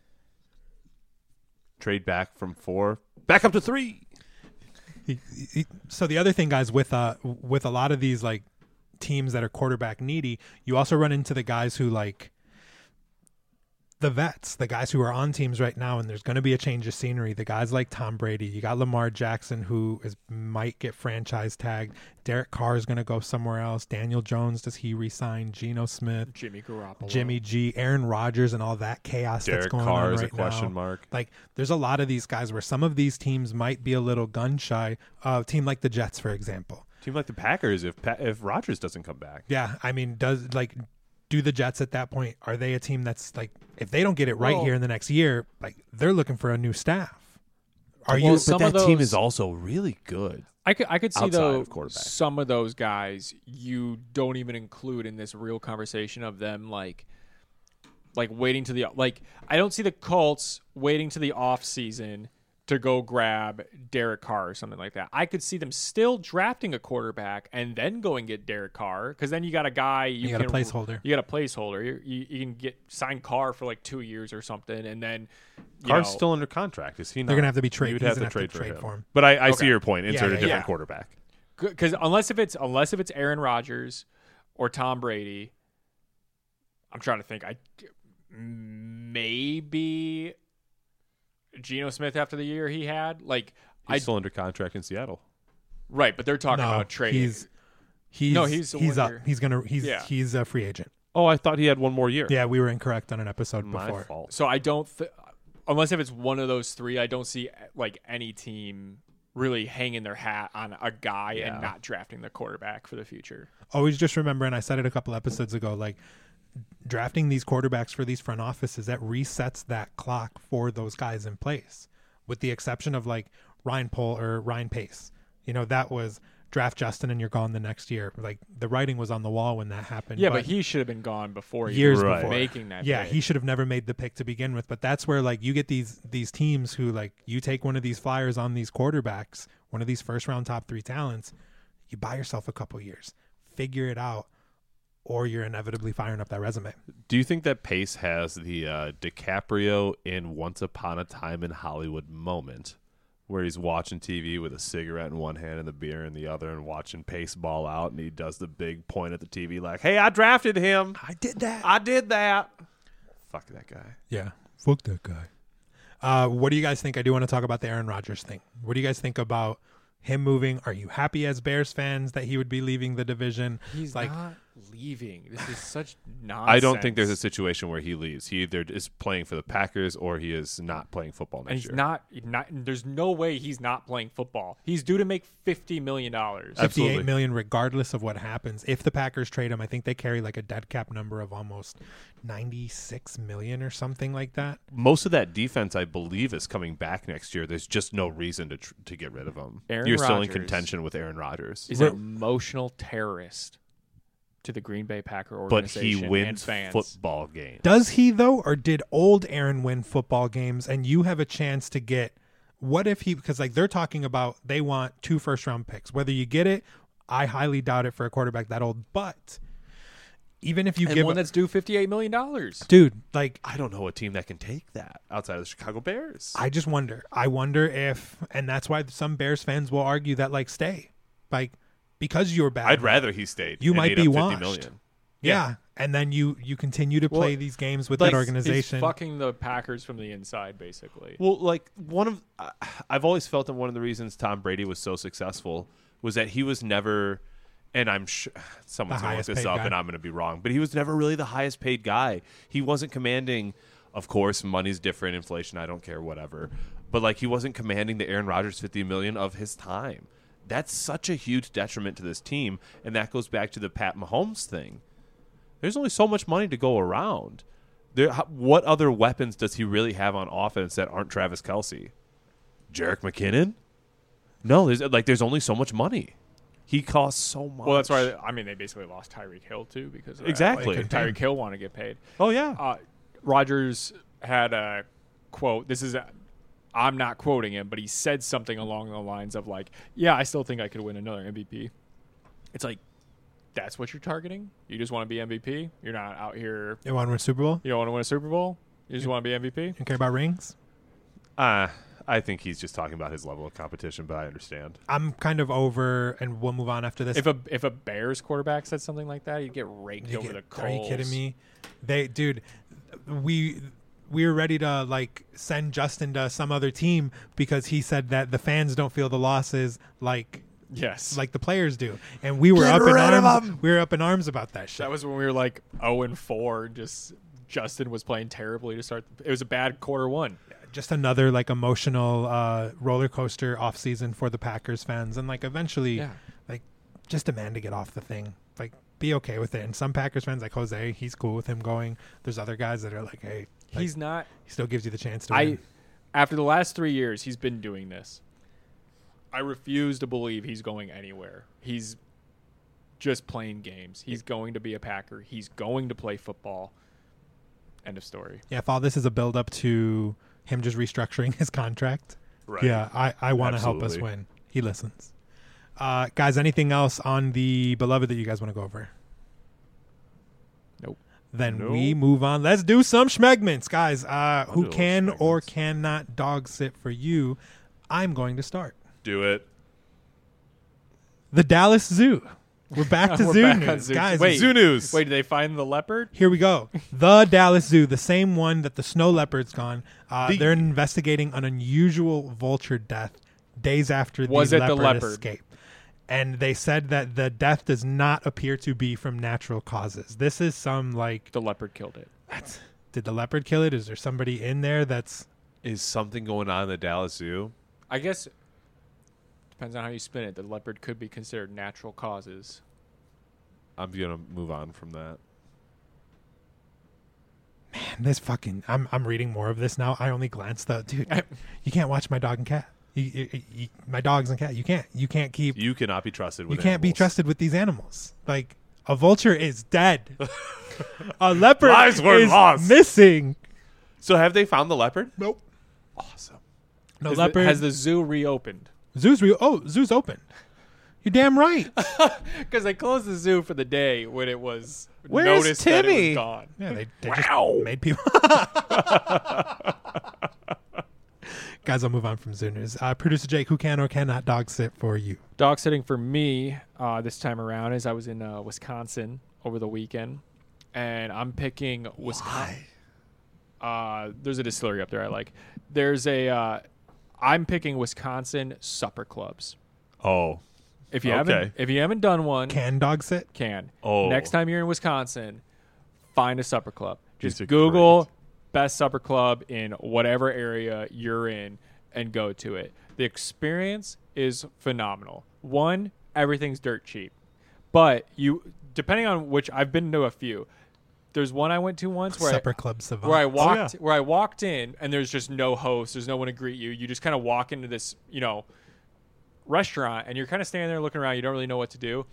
Trade back from four, back up to three. He, he, so the other thing, guys, with uh with a lot of these like teams that are quarterback needy, you also run into the guys who like the vets, the guys who are on teams right now, and there's going to be a change of scenery. The guys like Tom Brady, you got Lamar Jackson, who is might get franchise tagged. Derek Carr is going to go somewhere else. Daniel Jones, does he resign? Geno Smith, Jimmy Garoppolo, Jimmy G, Aaron Rodgers, and all that chaos Derek that's going Carr on is right a question now. mark. Like, there's a lot of these guys where some of these teams might be a little gun shy. A team like the Jets, for example. Team like the Packers, if pa- if Rodgers doesn't come back. Yeah, I mean, does like do the Jets at that point, are they a team that's like, if they don't get it right Well, here in the next year, like they're looking for a new staff? Are Well, you? But some that of team those- is also really good. I could I could see Outside though of quarterback. some of those guys you don't even include in this real conversation of them like like waiting to the like I don't see the Colts waiting to the off season to go grab Derek Carr or something like that. I could see them still drafting a quarterback and then go and get Derek Carr, because then you got a guy you, You got a can, placeholder. You got a placeholder. You, you, you can get sign Carr for like two years or something, and then you Carr's know, still under contract, is he not? They're gonna have to be trade- You would he's have to gonna trade, have to trade for, for him. him. But I, I see Okay. your point. Insert Yeah, a yeah, different yeah. quarterback. because unless if it's unless if it's Aaron Rodgers or Tom Brady, I'm trying to think. I maybe Geno Smith after the year he had. Like He's I still under contract in Seattle. right, but they're talking No, about trading. he's he's No, he's a he's up. one-year. He's gonna he's Yeah. he's a free agent. Oh, I thought he had one more year. Yeah, we were incorrect on an episode My before. fault. So I don't th- unless if it's one of those three, I don't see like any team really hanging their hat on a guy Yeah. and not drafting the quarterback for the future. Always just remember, and I said it a couple episodes ago, like drafting these quarterbacks for these front offices, that resets that clock for those guys in place, with the exception of like Ryan Pohl or Ryan Pace. You know, that was draft Justin and you're gone the next year. Like the writing was on the wall when that happened. Yeah, but, he should have been gone before he years was Right. before making that. Yeah, pick. he should have never made the pick to begin with. But that's where like you get these these teams who like you take one of these flyers on these quarterbacks, one of these first round top three talents, you buy yourself a couple years, figure it out, or you're inevitably firing up that resume. Do you think that Pace has the uh, DiCaprio in Once Upon a Time in Hollywood moment where he's watching T V with a cigarette in one hand and the beer in the other and watching Pace ball out, and he does the big point at the T V like, hey, I drafted him. I did that. I did that. Fuck that guy. Yeah, fuck that guy. Uh, what do you guys think? I do want to talk about the Aaron Rodgers thing. What do you guys think about him moving? Are you happy as Bears fans that he would be leaving the division? He's like, not leaving. This is such nonsense. I don't think there's a situation where he leaves. He either is playing for the Packers or he is not playing football next And he's year. not, not. There's no way he's not playing football. He's due to make fifty million dollars. Absolutely. fifty-eight million regardless of what happens. If the Packers trade him, I think they carry like a dead cap number of almost ninety-six million or something like that. Most of that defense, I believe, is coming back next year. There's just no reason to tr- to get rid of him. Aaron You're still in Rodgers contention with Aaron Rodgers. He's an emotional terrorist. to the Green Bay Packer but organization he and wins fans. football games. Does he though, or did old Aaron win football games? And you have a chance to get. What if he? Because like they're talking about, they want two first round picks. Whether you get it, I highly doubt it for a quarterback that old. But even if you and give one that's due fifty-eight million dollars, dude, like I don't know a team that can take that outside of the Chicago Bears. I just wonder. I wonder if, and that's why some Bears fans will argue that like stay, like because you're bad. I'd rather he stayed. You and might ate be up fifty washed. million. Yeah. Yeah. And then you you continue to play Well, these games with like, that he's organization. he's fucking the Packers from the inside, basically. Well, like one of uh, I've always felt that one of the reasons Tom Brady was so successful was that he was never, and I'm sure someone's The going to look highest this paid up guy. and I'm going to be wrong, but he was never really the highest paid guy. He wasn't commanding, of course, money's different, inflation, I don't care, whatever. But like he wasn't commanding the Aaron Rodgers fifty million of his time. That's such a huge detriment to this team, and that goes back to the Pat Mahomes thing. There's only so much money to go around. There, how, what other weapons does he really have on offense that aren't Travis Kelce? Jerick McKinnon? No, there's like there's only so much money. He costs so much. Well, that's why I mean they basically lost Tyreek Hill too because of that. Exactly. Like, Tyreek Hill wanted to get paid. Oh yeah. Uh, Rodgers had a quote. This is a, I'm not quoting him, but he said something along the lines of like, "Yeah, I still think I could win another M V P." It's like that's what you're targeting. You just want to be M V P. You're not out here. You want to win a Super Bowl? You don't want to win a Super Bowl. You just want to be M V P. You care about rings? Uh, I think he's just talking about his level of competition, but I understand. I'm kind of over, and we'll move on after this. If a if a Bears quarterback said something like that, you'd get raked You over get- the coals. Are you kidding me? They, dude, we we were ready to like send Justin to some other team because he said that the fans don't feel the losses like Yes. like the players do, and we were Get up in rid of arms. him! We were up in arms about that shit. That was when we were like oh and four. Just Justin was playing terribly to start. It was a bad quarter one. Just another like emotional uh, roller coaster off season for the Packers fans, and like eventually, Yeah. like just demand to get off the thing. Like be okay with it. And some Packers fans, like Jose, he's cool with him going. There's other guys that are like, hey, like, He's not. he still gives you the chance to I win. after the last three years, he's been doing this. I refuse to believe he's going anywhere. He's just playing games. He's going to be a Packer. He's going to play football. End of story. Yeah, if all this is a build up to him just restructuring his contract, Right. yeah, I, I want to help us Absolutely. win. He listens. Uh, guys, anything else on the beloved that you guys want to go over? Nope. Then No. we move on. Let's do some schmegments, guys. Uh, I'll who do those can or schmegments. cannot dog sit for you? I'm going to start. Do it. The Dallas Zoo. We're back to We're zoo back news, on zoo. guys. Wait. Zoo news. Wait, did they find the leopard? Here we go. The Dallas Zoo, the same one that the snow leopard's gone. Uh, The- they're investigating an unusual vulture death days after Was the it the leopard, leopard? escape. And they said that the death does not appear to be from natural causes. This is some like, The leopard killed it. that's, did the leopard kill it? Is there somebody in there that's Is something going on in the Dallas Zoo? I guess depends on how you spin it. The leopard could be considered natural causes. I'm gonna move on from that. this fucking? I'm I'm reading more of this now. I only glanced the dude. You can't watch my dog and cat. You, you, you, my dogs and cat. You can't. You can't keep. You cannot be trusted with You can't be animals. trusted with these animals. Like a vulture is dead. A leopard Lives were is lost. missing. So have they found the leopard? Nope. Awesome. No Has leopard. The, has the zoo reopened? zoo's re- oh zoo's open. You're damn right. Because they closed the zoo for the day when it was Where's noticed that it Timmy? was gone. Yeah, they, they Wow. just made people. Guys, I'll move on from zoo news. Uh, Producer Jake, who can or cannot dog sit for you? Dog sitting for me uh, this time around is I was in uh, Wisconsin over the weekend, and I'm picking Wisconsin. Uh, there's a distillery up there I like. There's a. Uh, I'm picking Wisconsin supper clubs. Oh. If you Okay. haven't, if you haven't done one, Can dog sit? can. Oh. Next time you're in Wisconsin, find a supper club. Just These are Google great. best supper club in whatever area you're in and go to it. The experience is phenomenal. One, everything's dirt cheap. But you depending on which I've been to a few. There's one I went to once where Supper I, Club Savant. where I walked yeah. where I walked in and there's just no host, there's no one to greet you. You just kind of walk into this, you know, restaurant and you're kind of standing there looking around, you don't really know what to do.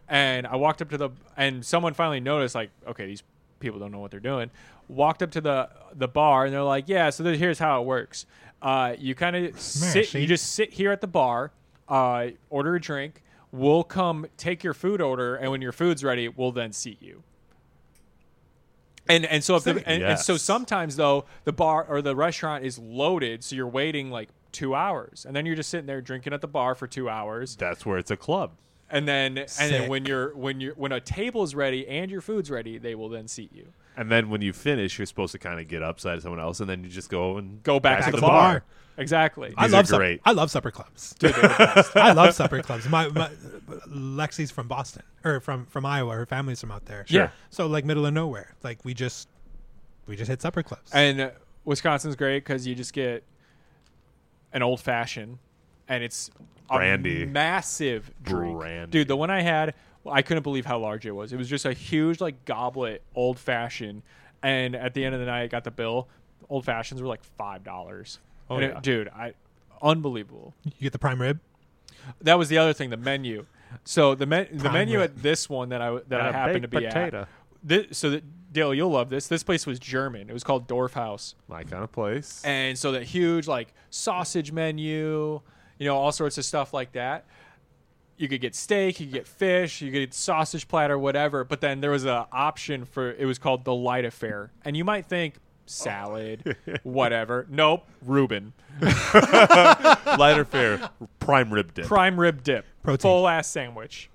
And I walked up to the and someone finally noticed, like, okay, these people don't know what they're doing. Walked up to the the bar and they're like, yeah, so here's how it works. Uh, you kind of sit, you just sit here at the bar, uh, order a drink. We'll come take your food order, and when your food's ready, we'll then seat you. And and so if the, and, Yes. and so sometimes though the bar or the restaurant is loaded, so you're waiting like two hours, and then you're just sitting there drinking at the bar for two hours. That's where it's a club. And then and then Sick. when you're when you're when a table is ready and your food's ready, they will then seat you. And then when you finish, you're supposed to kind of get upside someone else, and then you just go and Go back, Back to the, to the bar. bar. Exactly. I These love are sup- great. I love supper clubs. I love supper clubs. My, my Lexi's from Boston or from from Iowa. Her family's from out there. Yeah. So like middle of nowhere. Like we just we just hit supper clubs. And uh, Wisconsin's great because you just get an old fashioned, and it's a Brandy. massive drink, Brandy. dude. The one I had, well, I couldn't believe how large it was. It was just a huge like goblet old fashioned, and at the end of the night, I got the bill. Old fashions were like five dollars. Oh, and yeah. it, dude, I unbelievable. You get the prime rib. That was the other thing, the menu. So the me- the Prime menu rib. at this one that I that I And a happened to baked be potato. at. This, so that Dale, you'll love this. This place was German. It was called Dorfhaus. My kind of place. And so that huge like sausage menu, you know, all sorts of stuff like that. You could get steak, you could get fish, you could get sausage platter, whatever. But then there was an option for it was called the light affair, and you might think salad, whatever. Nope, Reuben, Lighter fare, prime rib dip. prime rib dip, Protein. full ass sandwich.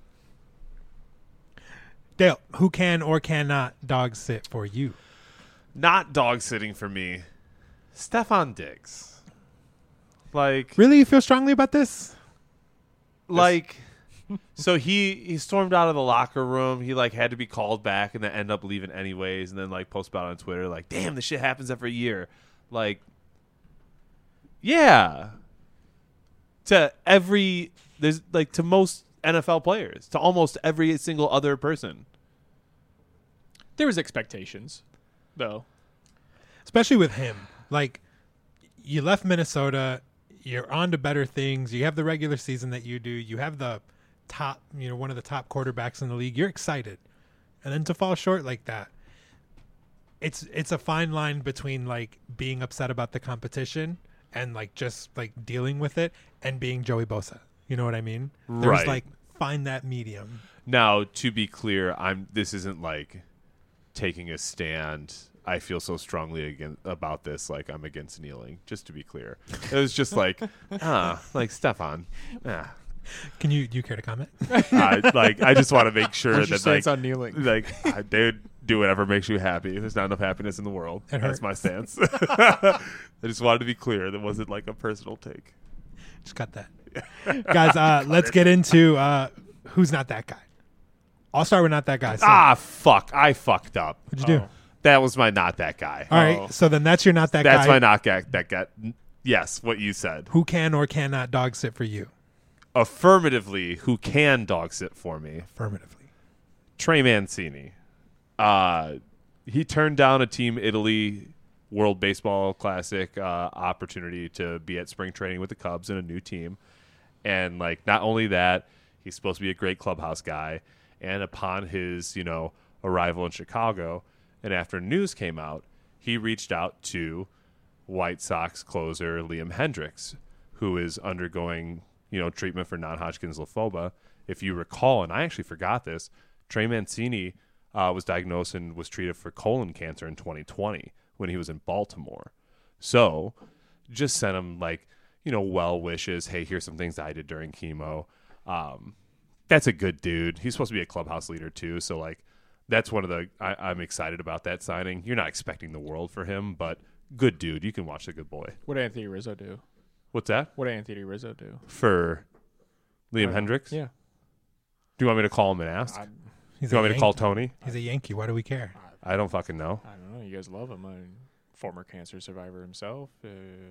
Dale, who can or cannot dog sit for you? Not dog sitting for me. Stefan Diggs. Like, Really, you feel strongly about this? like, so he he stormed out of the locker room. He like had to be called back, and then end up leaving anyways. And then like post about it on Twitter, like, damn, this shit happens every year. Like, yeah, to every there's like to most N F L players, to almost every single other person. There was expectations, though. Especially with him. Like, you left Minnesota, you're on to better things. You have the regular season that you do. You have the top, you know, one of the top quarterbacks in the league. You're excited. And then to fall short like that, it's it's a fine line between like being upset about the competition and like just like dealing with it and being Joey Bosa. You know what I mean? There's Right. like find that medium. Now, to be clear, I'm. This isn't like taking a stand. I feel so strongly against about this, like I'm against kneeling. Just to be clear, it was just like, ah, like Stefan. Ah, Can you do you care to comment? I, like I just want to make sure What's your that like, stance on kneeling? like I, dude, do whatever makes you happy. There's not enough happiness in the world. It That's hurt. my stance. I just wanted to be clear. That wasn't like a personal take. Just cut that. Guys, uh, let's get into uh, who's not that guy. I'll start with not that guy. So, Ah, fuck! I fucked up. what'd you do? Oh. That was my not that guy. All right, Oh. so then that's your not that That's guy. my not that that guy. Yes, what you said. Who can or cannot dog sit for you? Affirmatively, who can dog sit for me? Affirmatively. Trey Mancini. Uh, he turned down a Team Italy World Baseball Classic uh, opportunity to be at spring training with the Cubs and a new team. And, like, not only that, he's supposed to be a great clubhouse guy. And upon his, you know, arrival in Chicago, and after news came out, he reached out to White Sox closer Liam Hendricks, who is undergoing, you know, treatment for non-Hodgkin's lymphoma. If you recall, and I actually forgot this, Trey Mancini uh, was diagnosed and was treated for colon cancer in twenty twenty when he was in Baltimore. So just sent him, like, you know, well wishes. Hey, here's some things I did during chemo. Um, that's a good dude. He's supposed to be a clubhouse leader too. So, like, that's one of the I, I'm excited about that signing. You're not expecting the world for him, but good dude. You can watch the good boy. What did Anthony Rizzo do? What's that What did Anthony Rizzo do? for Liam Uh, Hendricks? Yeah. Do you want me to call him and ask? I, He's Do you a want me to Yankee. call Tony? He's a Yankee. Why do we care? I don't fucking know. I don't know. You guys love him. I mean, former cancer survivor himself. Uh,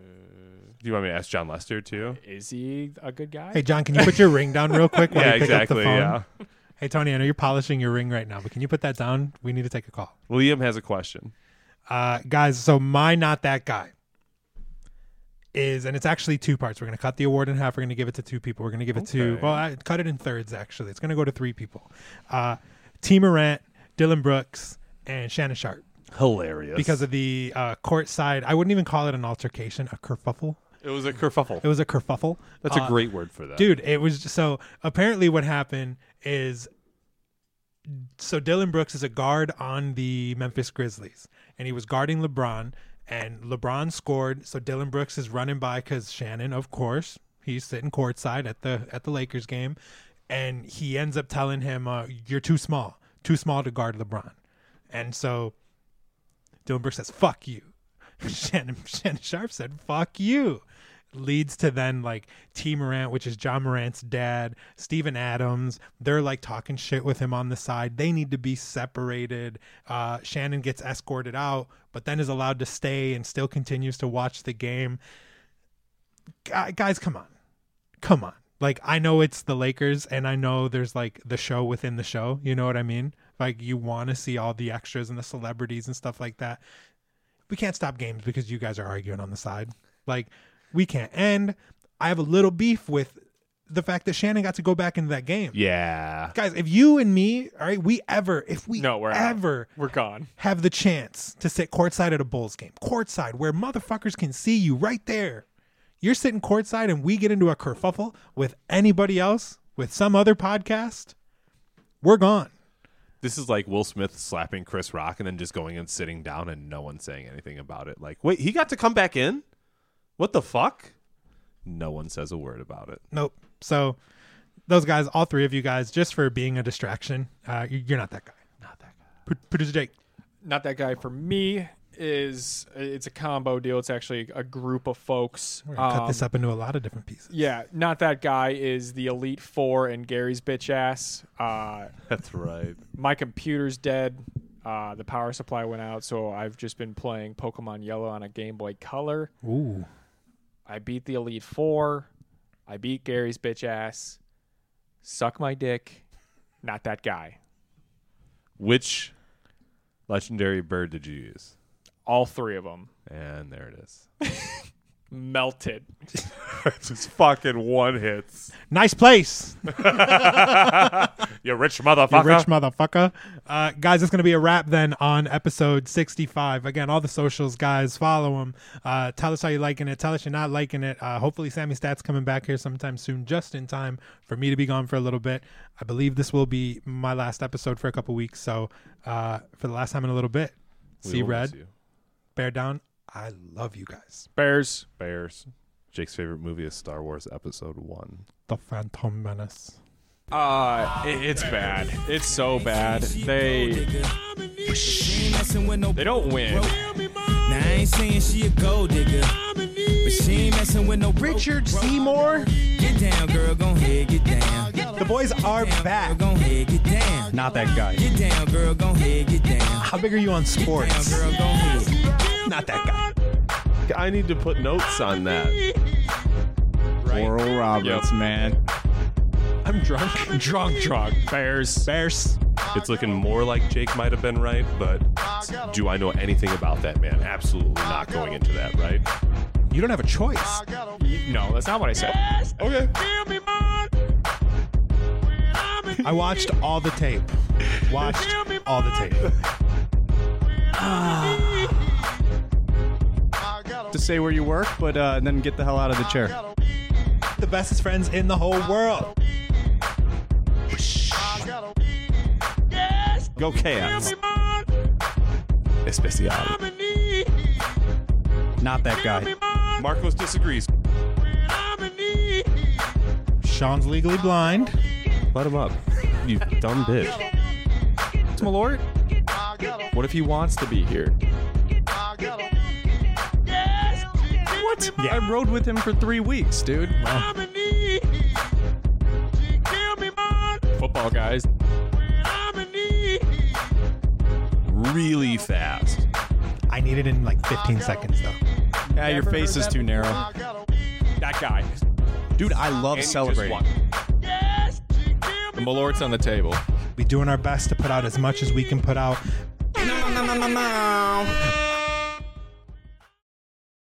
Do you want me to ask John Lester too? is he a good guy? Hey, John, can you put your ring down real quick while Yeah, you pick exactly. up the phone? Yeah. Hey, Tony, I know you're polishing your ring right now, but can you put that down? We need to take a call. Liam has a question. Uh, guys, so my not that guy is, and it's actually two parts. We're going to cut the award in half. We're going to give it to two people. We're going to give it to, Okay. well, I cut it in thirds, actually. It's going to go to three people. Uh, T. Morant, Dylan Brooks, and Shannon Sharp. Hilarious. Because of the uh, court side, I wouldn't even call it an altercation, a kerfuffle. it was a kerfuffle. It was a kerfuffle. That's Uh, a great word for that. Dude, it was just, so apparently what happened is, so Dylan Brooks is a guard on the Memphis Grizzlies, and he was guarding LeBron, and LeBron scored. So Dylan Brooks is running by because Shannon, of course, he's sitting courtside at the at the Lakers game, and he ends up telling him, uh, "You're too small, too small to guard LeBron," and so Dylan Brooks says, "Fuck you." Shannon Shannon Sharp said, "Fuck you." Leads to then like T. Morant, which is John Morant's dad, Steven Adams. They're like talking shit with him on the side. They need to be separated. Uh, Shannon gets escorted out, but then is allowed to stay and still continues to watch the game. Gu- Guys, come on. Come on. Like, I know it's the Lakers, and I know there's like the show within the show. You know what I mean? Like, you want to see all the extras and the celebrities and stuff like that. We can't stop games because you guys are arguing on the side. Like, we can't. And I have a little beef with the fact that Shannon got to go back into that game. Yeah. Guys, if you and me, all right, we ever, if we No, we're out. ever We're gone. have the chance to sit courtside at a Bulls game, courtside, where motherfuckers can see you right there. You're sitting courtside and we get into a kerfuffle with anybody else, with some other podcast, we're gone. This is like Will Smith slapping Chris Rock and then just going and sitting down and no one saying anything about it. Like, wait, he got to come back in? What the fuck? No one says a word about it. Nope. So those guys, all three of you guys, just for being a distraction, uh, you- you're not that guy. Not that guy. Pro- Producer Jake. Not that guy for me is it's a combo deal. It's actually a group of folks. We're gonna cut Um, this up into a lot of different pieces. Yeah, not that guy is the Elite Four and Gary's bitch ass. Uh, That's right. my computer's dead. Uh, the power supply went out, so I've just been playing Pokemon Yellow on a Game Boy Color. Ooh. I beat the Elite Four. I beat Gary's bitch ass. Suck my dick. Not that guy. Which legendary bird did you use? All three of them And there it is. melted. Just fucking one hits. Nice place. You rich You motherfucker. rich motherfucker. Uh, guys, it's going to be a wrap then on episode sixty-five. Again, all the socials, guys, follow them. Uh, tell us how you're liking it. Tell us you're not liking it. Uh, hopefully, Sammy Stat's coming back here sometime soon, just in time for me to be gone for a little bit. I believe this will be my last episode for a couple weeks. So, uh, for the last time in a little bit, We see will miss Red, you. bear down. I love you guys. Bears. Bears. Jake's favorite movie is Star Wars Episode One. The Phantom Menace. Uh, it, it's bad. It's so bad. They they don't win. Now I ain't saying she a gold digger, but she ain't messing with no Richard Seymour. Get down, girl, gon' head, get down. The boys are Girl, back. gon' head, get down. Not that guy. Get down, girl, gon' head, get down. How big are you on Down, sports? girl, gon' head. Not that guy. I need to put notes on that. Right? Oral Roberts, Yep. man. I'm drunk. Drunk, drunk. Bears. Bears. It's looking more like Jake might have been right, but do I know anything about that man? Absolutely not going into that, right? You don't have a choice. No, that's not what I said. Okay. I watched all the tape. Watched all the tape. To say where you work, but uh, then get the hell out of the chair. The bestest friends in the whole world. Go Chaos. Especial. Not that guy. Marcos disagrees. Sean's legally blind. Let him up. You dumb bitch. It's Malort. What if he wants to be here? What? Yeah. I rode with him for three weeks, dude. Football guys. Really fast. I need it in like fifteen seconds though. Yeah, your face is too narrow. That guy. Dude, I love And he just celebrating. won. The Malort's on the table. We doing our best to put out as much as we can put out. No, no, no, no, no.